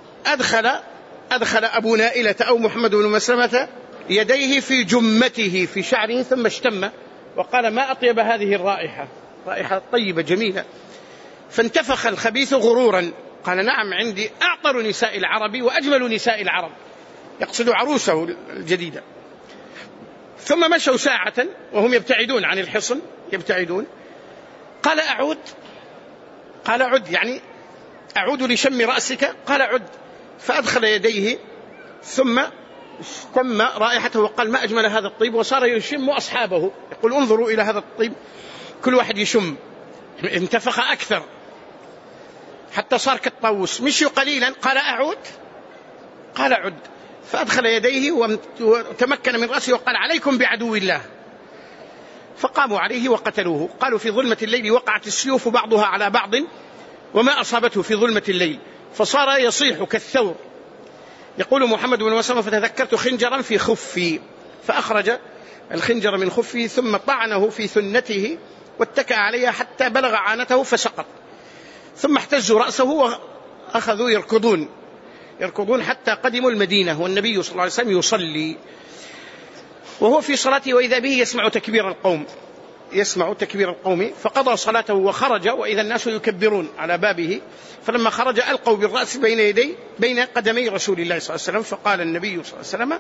أدخل أبو نائلة أو محمد بن مسلمة يديه في جمته في شعره ثم اشتم وقال ما أطيب هذه الرائحة، رائحة طيبة جميلة. فانتفخ الخبيث غرورا قال نعم عندي أعطر نساء العرب وأجمل نساء العرب، يقصد عروسه الجديدة. ثم مشوا ساعة وهم يبتعدون عن الحصن، يبتعدون. قال أعود؟ قال عد، يعني أعود لشم رأسك؟ قال عد. فأدخل يديه ثم اشتم رائحته وقال ما أجمل هذا الطيب، وصار يشم أصحابه، يقول انظروا إلى هذا الطيب، كل واحد يشم. انتفخ أكثر حتى صار كالطاووس. مشوا قليلا قال أعود؟ قال عد. فأدخل يديه وتمكن من رأسه وقال عليكم بعدو الله. فقاموا عليه وقتلوه. قالوا في ظلمة الليل وقعت السيوف بعضها على بعض وما أصابته في ظلمة الليل، فصار يصيح كالثور. يقول محمد بن مسلمة فتذكرت خنجرا في خفي، فأخرج الخنجر من خفه ثم طعنه في ثنته واتكأ عليها حتى بلغ عانته فسقط. ثم احتزوا رأسه وأخذوا يركضون حتى قدموا المدينة، والنبي صلى الله عليه وسلم يصلي وهو في صلاته وإذا به يسمع تكبير القوم، فقضى صلاته وخرج وإذا الناس يكبرون على بابه. فلما خرج ألقوا بالرأس بين قدمي رسول الله صلى الله عليه وسلم، فقال النبي صلى الله عليه وسلم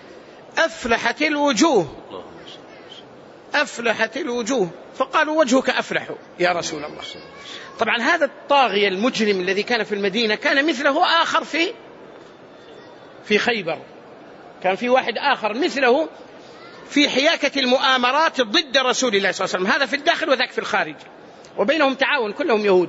أفلحت الوجوه. فقالوا وجهك أفلح يا رسول الله. طبعا هذا الطاغية المجرم الذي كان في المدينة كان مثله آخر في خيبر، كان في واحد آخر مثله في حياكة المؤامرات ضد رسول الله صلى الله عليه وسلم، هذا في الداخل وذاك في الخارج، وبينهم تعاون، كلهم يهود.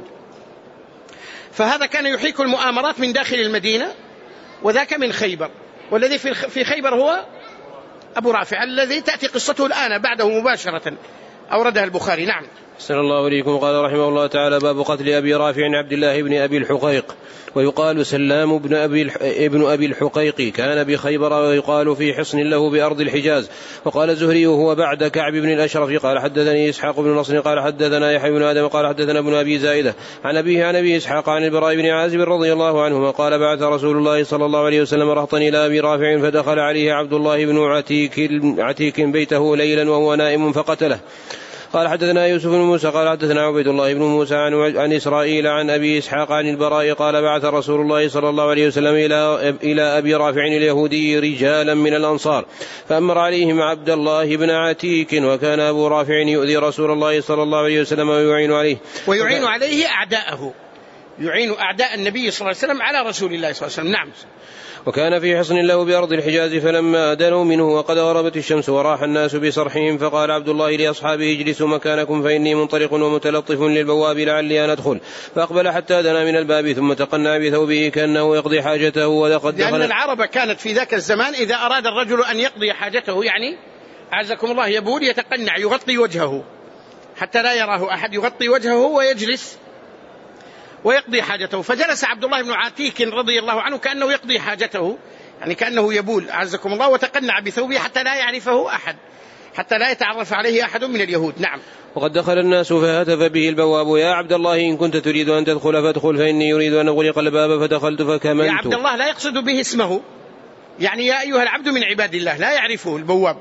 فهذا كان يحيك المؤامرات من داخل المدينة وذاك من خيبر. والذي في خيبر هو أبو رافع الذي تأتي قصته الآن بعده مباشرة، أوردها البخاري. نعم. صلى الله عليكم. قال رحمه الله تعالى باب قتل أبي رافع عبد الله بن أبي الحقيق، ويقال سلام ابن أبي الحقيق، كان بخيبر، ويقال في حصن له بأرض الحجاز. وقال الزهري وهو بعد كعب بن الأشرف قال حدثني إسحاق بن نصر قال حدثنا يحيى بن آدم قال حدثنا ابن أبي زائدة عن أبي إسحاق عن البراء بن عازب رضي الله عنهما قال بعث رسول الله صلى الله عليه وسلم رهطا إلى أبي رافع، فدخل عليه عبد الله بن عتيك بيته ليلا وهو نائم فقتله. قال حدثنا يوسف بن موسى قال حدثنا عبيد الله بن موسى عن إسرائيل عن أبي إسحاق عن البراء قال بعث رسول الله صلى الله عليه وسلم إلى أبي رافع اليهودي رجالا من الأنصار، فأمر عليهم عبد الله بن عتيك، وكان أبو رافع يؤذي رسول الله صلى الله عليه وسلم ويعين عليه أعداءه، يعين أعداء النبي صلى الله عليه وسلم على رسول الله صلى الله عليه وسلم. نعم. وكان في حصن له بأرض الحجاز، فلما أدنوا منه وقد غربت الشمس وراح الناس بصرحهم، فقال عبد الله لأصحابه اجلسوا مكانكم فإني منطلق ومتلطف للبواب لعلي أن أدخل. فأقبل حتى دنا من الباب ثم تقنع بثوبه كأنه يقضي حاجته، ولقد لأن العرب كانت في ذاك الزمان إذا أراد الرجل أن يقضي حاجته، يعني أعزكم الله، يبول يتقنع، يغطي وجهه حتى لا يراه أحد، يغطي وجهه ويجلس ويقضي حاجته. فجلس عبد الله بن عتيك رضي الله عنه كأنه يقضي حاجته، يعني كأنه يبول أعزكم الله، وتقنع بثوبه حتى لا يعرفه أحد، حتى لا يتعرف عليه أحد من اليهود. نعم. وقد دخل الناس فهتف به البواب يا عبد الله إن كنت تريد أن تدخل فادخل فإني يريد أن أغلق الباب، فدخلت فكمنت. يا عبد الله لا يقصد به اسمه، يعني يا أيها العبد من عباد الله، لا يعرفه البواب،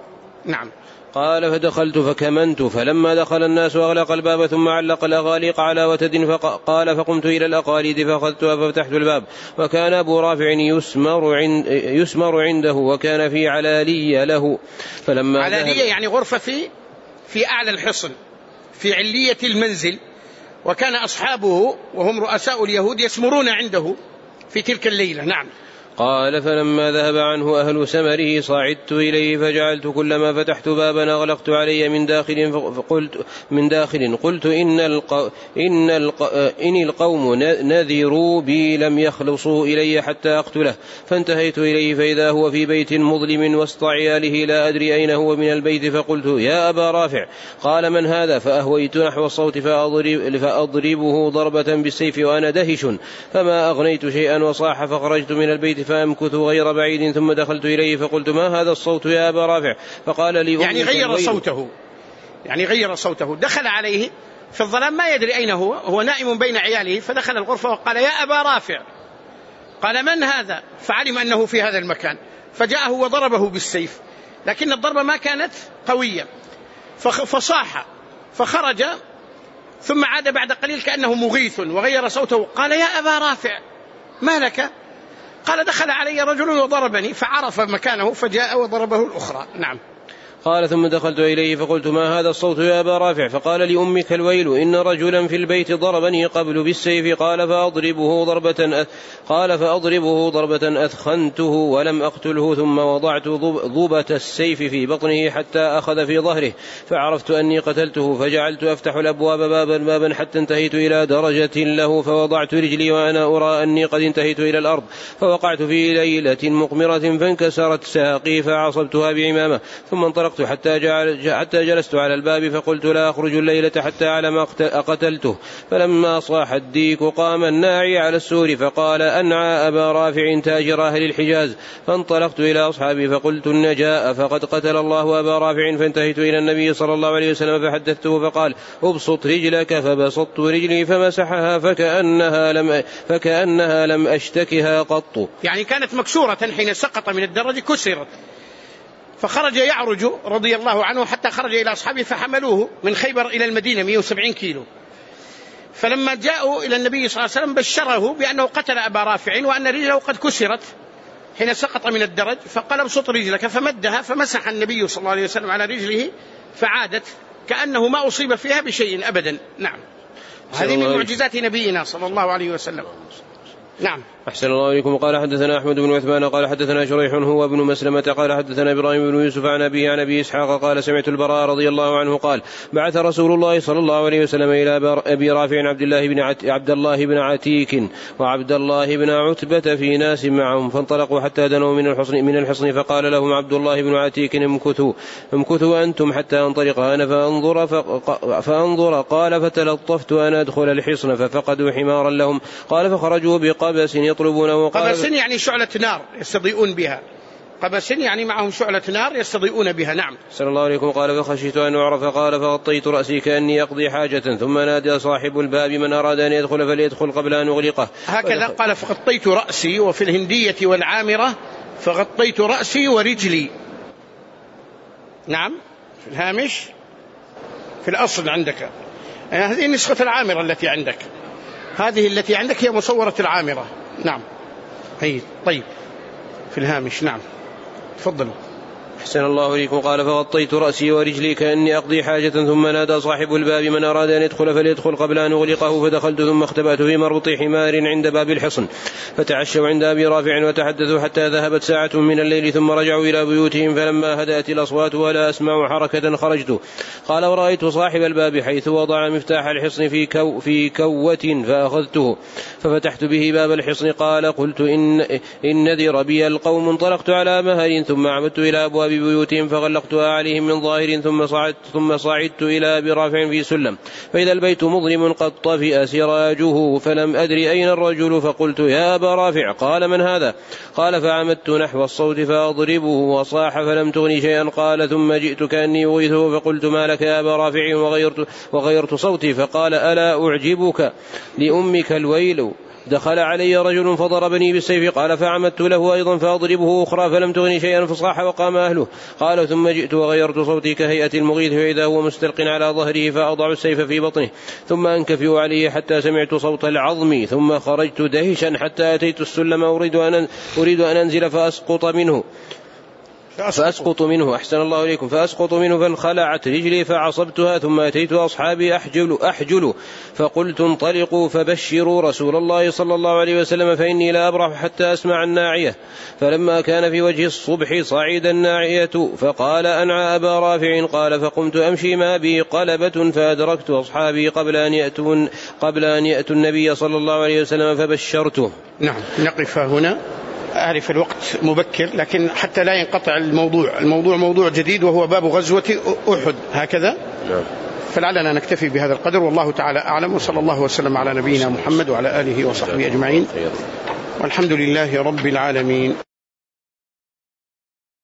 نعم. قال فدخلت فكمنت، فلما دخل الناس أغلق الباب ثم علق الأغاليق على وتد، قال فقمت إلى الأقاليد فأخذتها ففتحت الباب، وكان أبو رافع يسمر عنده، وكان في علالية له. فلما علالية يعني غرفة في أعلى الحصن، في علية المنزل، وكان أصحابه وهم رؤساء اليهود يسمرون عنده في تلك الليلة. نعم. قال فلما ذهب عنه أهل سمره صعدت إليه فجعلت كلما فتحت بابا أغلقت علي من داخل قلت إن القوم نذروا بي لم يخلصوا إلي حتى أقتله، فانتهيت إليه فإذا هو في بيت مظلم وسط عياله لا أدري أين هو من البيت، فقلت يا أبا رافع. قال من هذا؟ فأهويت نحو الصوت فأضربه ضربة بالسيف وأنا دهش، فما أغنيت شيئا وصاح، فخرجت من البيت فأمكث غير بعيد، ثم دخلت إليه فقلت ما هذا الصوت يا أبا رافع؟ فقال لي يعني غير صوته، دخل عليه في الظلام ما يدري أين هو نائم بين عياله، فدخل الغرفة وقال يا أبا رافع. قال من هذا؟ فعلم أنه في هذا المكان، فجاءه وضربه بالسيف، لكن الضربة ما كانت قوية، فصاح فخرج، ثم عاد بعد قليل كأنه مغيث وغير صوته. قال يا أبا رافع ما لك؟ قال دخل علي رجل وضربني، فعرف مكانه فجاء وضربه الأخرى. نعم. قال ثم دخلت إليه فقلت ما هذا الصوت يا أبا رافع؟ فقال لأمك الويل، إن رجلا في البيت ضربني قبل بالسيف، قال فأضربه ضربة أثخنته ولم أقتله، ثم وضعت ضبة السيف في بطنه حتى أخذ في ظهره، فعرفت أني قتلته، فجعلت أفتح الأبواب بابا حتى انتهيت إلى درجة له، فوضعت رجلي وأنا أرى أني قد انتهيت إلى الأرض، فوقعت في ليلة مقمرة فانكسرت ساقي فعصبتها بعمامة، ثم انطلقت حتى جلست على الباب، فقلت لا أخرج الليلة حتى أعلم أقتلته. فلما صاح الديك قام الناعي على السور فقال أنعى أبا رافع تاجر أهل الحجاز. فانطلقت إلى أصحابي فقلت النجاء فقد قتل الله أبا رافع، فانتهيت إلى النبي صلى الله عليه وسلم فحدثته، فقال ابسط رجلك، فبسطت رجلي فمسحها فكأنها لم أشتكها قط. يعني كانت مكسورة حين سقط من الدرج، كسرت، فخرج يعرج رضي الله عنه حتى خرج إلى أصحابه فحملوه من خيبر إلى المدينة 170 كيلو. فلما جاءوا إلى النبي صلى الله عليه وسلم بشره بأنه قتل أبا رافع وأن رجله قد كسرت حين سقط من الدرج، فقال ابسط رجلك، فمدها، فمسح النبي صلى الله عليه وسلم على رجله فعادت كأنه ما أصيب فيها بشيء أبدا. نعم. هذه من معجزات نبينا صلى الله عليه وسلم. نعم. أحسن الله إليكم. قال حدثنا أحمد بن عثمان قال حدثنا شريح هو ابن مسلمة قال حدثنا إبراهيم بن يوسف عن أبي إسحاق قال سمعت البراء رضي الله عنه قال بعث رسول الله صلى الله عليه وسلم إلى أبي رافع عبد الله بن عتيك وعبد الله بن عتبة في ناس معهم، فانطلقوا حتى دنوا من الحصن فقال لهم عبد الله بن عتيك امكثوا أنتم حتى أنطلق أنا فأنظر. قال فتلطفت أن أدخل الحصن ففقدوا حمارا لهم. قال فخرجوا بقبس يطلبونه. قبس يعني شعلة نار يستضيئون بها، قبس يعني معهم شعلة نار يستضيئون بها. نعم. صلى الله عليكم. قال فخشيت أن أعرف. قال فغطيت رأسي كأني أقضي حاجة، ثم نادى صاحب الباب من أراد أن يدخل فليدخل قبل أن أغلقه. هكذا قال فغطيت رأسي، وفي الهندية والعامرة فغطيت رأسي ورجلي. نعم. في الهامش في الأصل عندك هذه نسخة العامرة التي عندك، هذه التي عندك هي مصورة العامرة. نعم. هي طيب في الهامش. نعم. تفضل. أحسن الله إليكم. قال فغطيت رأسي ورجلي كأني أقضي حاجة، ثم نادى صاحب الباب من أراد أن يدخل فليدخل قبل أن أغلقه، فدخلت ثم اختبأت في مربط حمار عند باب الحصن، فتعشوا عند أبي رافع وتحدثوا حتى ذهبت ساعة من الليل، ثم رجعوا إلى بيوتهم، فلما هدأت الأصوات ولا أسمع حركة خرجت. قال ورأيت صاحب الباب حيث وضع مفتاح الحصن في كوة فأخذته ففتحت به باب الحصن. قلت إن نذر بي القوم، انطلقت على مهل ثم عمدت إلى أبواب بيوتهم فغلقتها عليهم من ظاهر، ثم صعدت إلى أبي رافع في سلم، فإذا البيت مظلم قد طفئ سراجه، فلم أدري أين الرجل، فقلت يا أبا رافع. قال من هذا؟ قال فعمدت نحو الصوت فأضربه وصاح فلم تغني شيئا. قال ثم جئت كأني أغيثه فقلت ما لك يا أبا رافع وغيرت صوتي. فقال ألا أعجبك لأمك الويل، دخل علي رجل فضربني بالسيف. قال فعمدت له أيضا فأضربه أخرى فلم تغني شيئا، فصاح وقام أهل أهله. قال ثم جئت وغيرت صوتي كهيئة المغيث فإذا هو مستلق على ظهره فأضع السيف في بطنه ثم أنكفئ عليه حتى سمعت صوت العظم ثم خرجت دهشا حتى أتيت السلم أريد أن أنزل فأسقط منه أحسن الله إليكم فأسقط منه فانخلعت رجلي فعصبتها ثم أتيت أصحابي أحجل فقلت انطلقوا فبشروا رسول الله صلى الله عليه وسلم فإني لا أبرح حتى أسمع الناعية. فلما كان في وجه الصبح صعيد الناعية فقال أنعى أبا رافع قال فقمت أمشي ما بي قلبة فأدركت أصحابي قبل أن يأتوا النبي صلى الله عليه وسلم فبشرته. نعم نقف هنا. أعرف الوقت مبكر لكن حتى لا ينقطع الموضوع موضوع جديد وهو باب غزوة أحد هكذا. فلعلنا نكتفي بهذا القدر والله تعالى أعلم وصلى الله وسلم على نبينا محمد وعلى آله وصحبه أجمعين والحمد لله رب العالمين.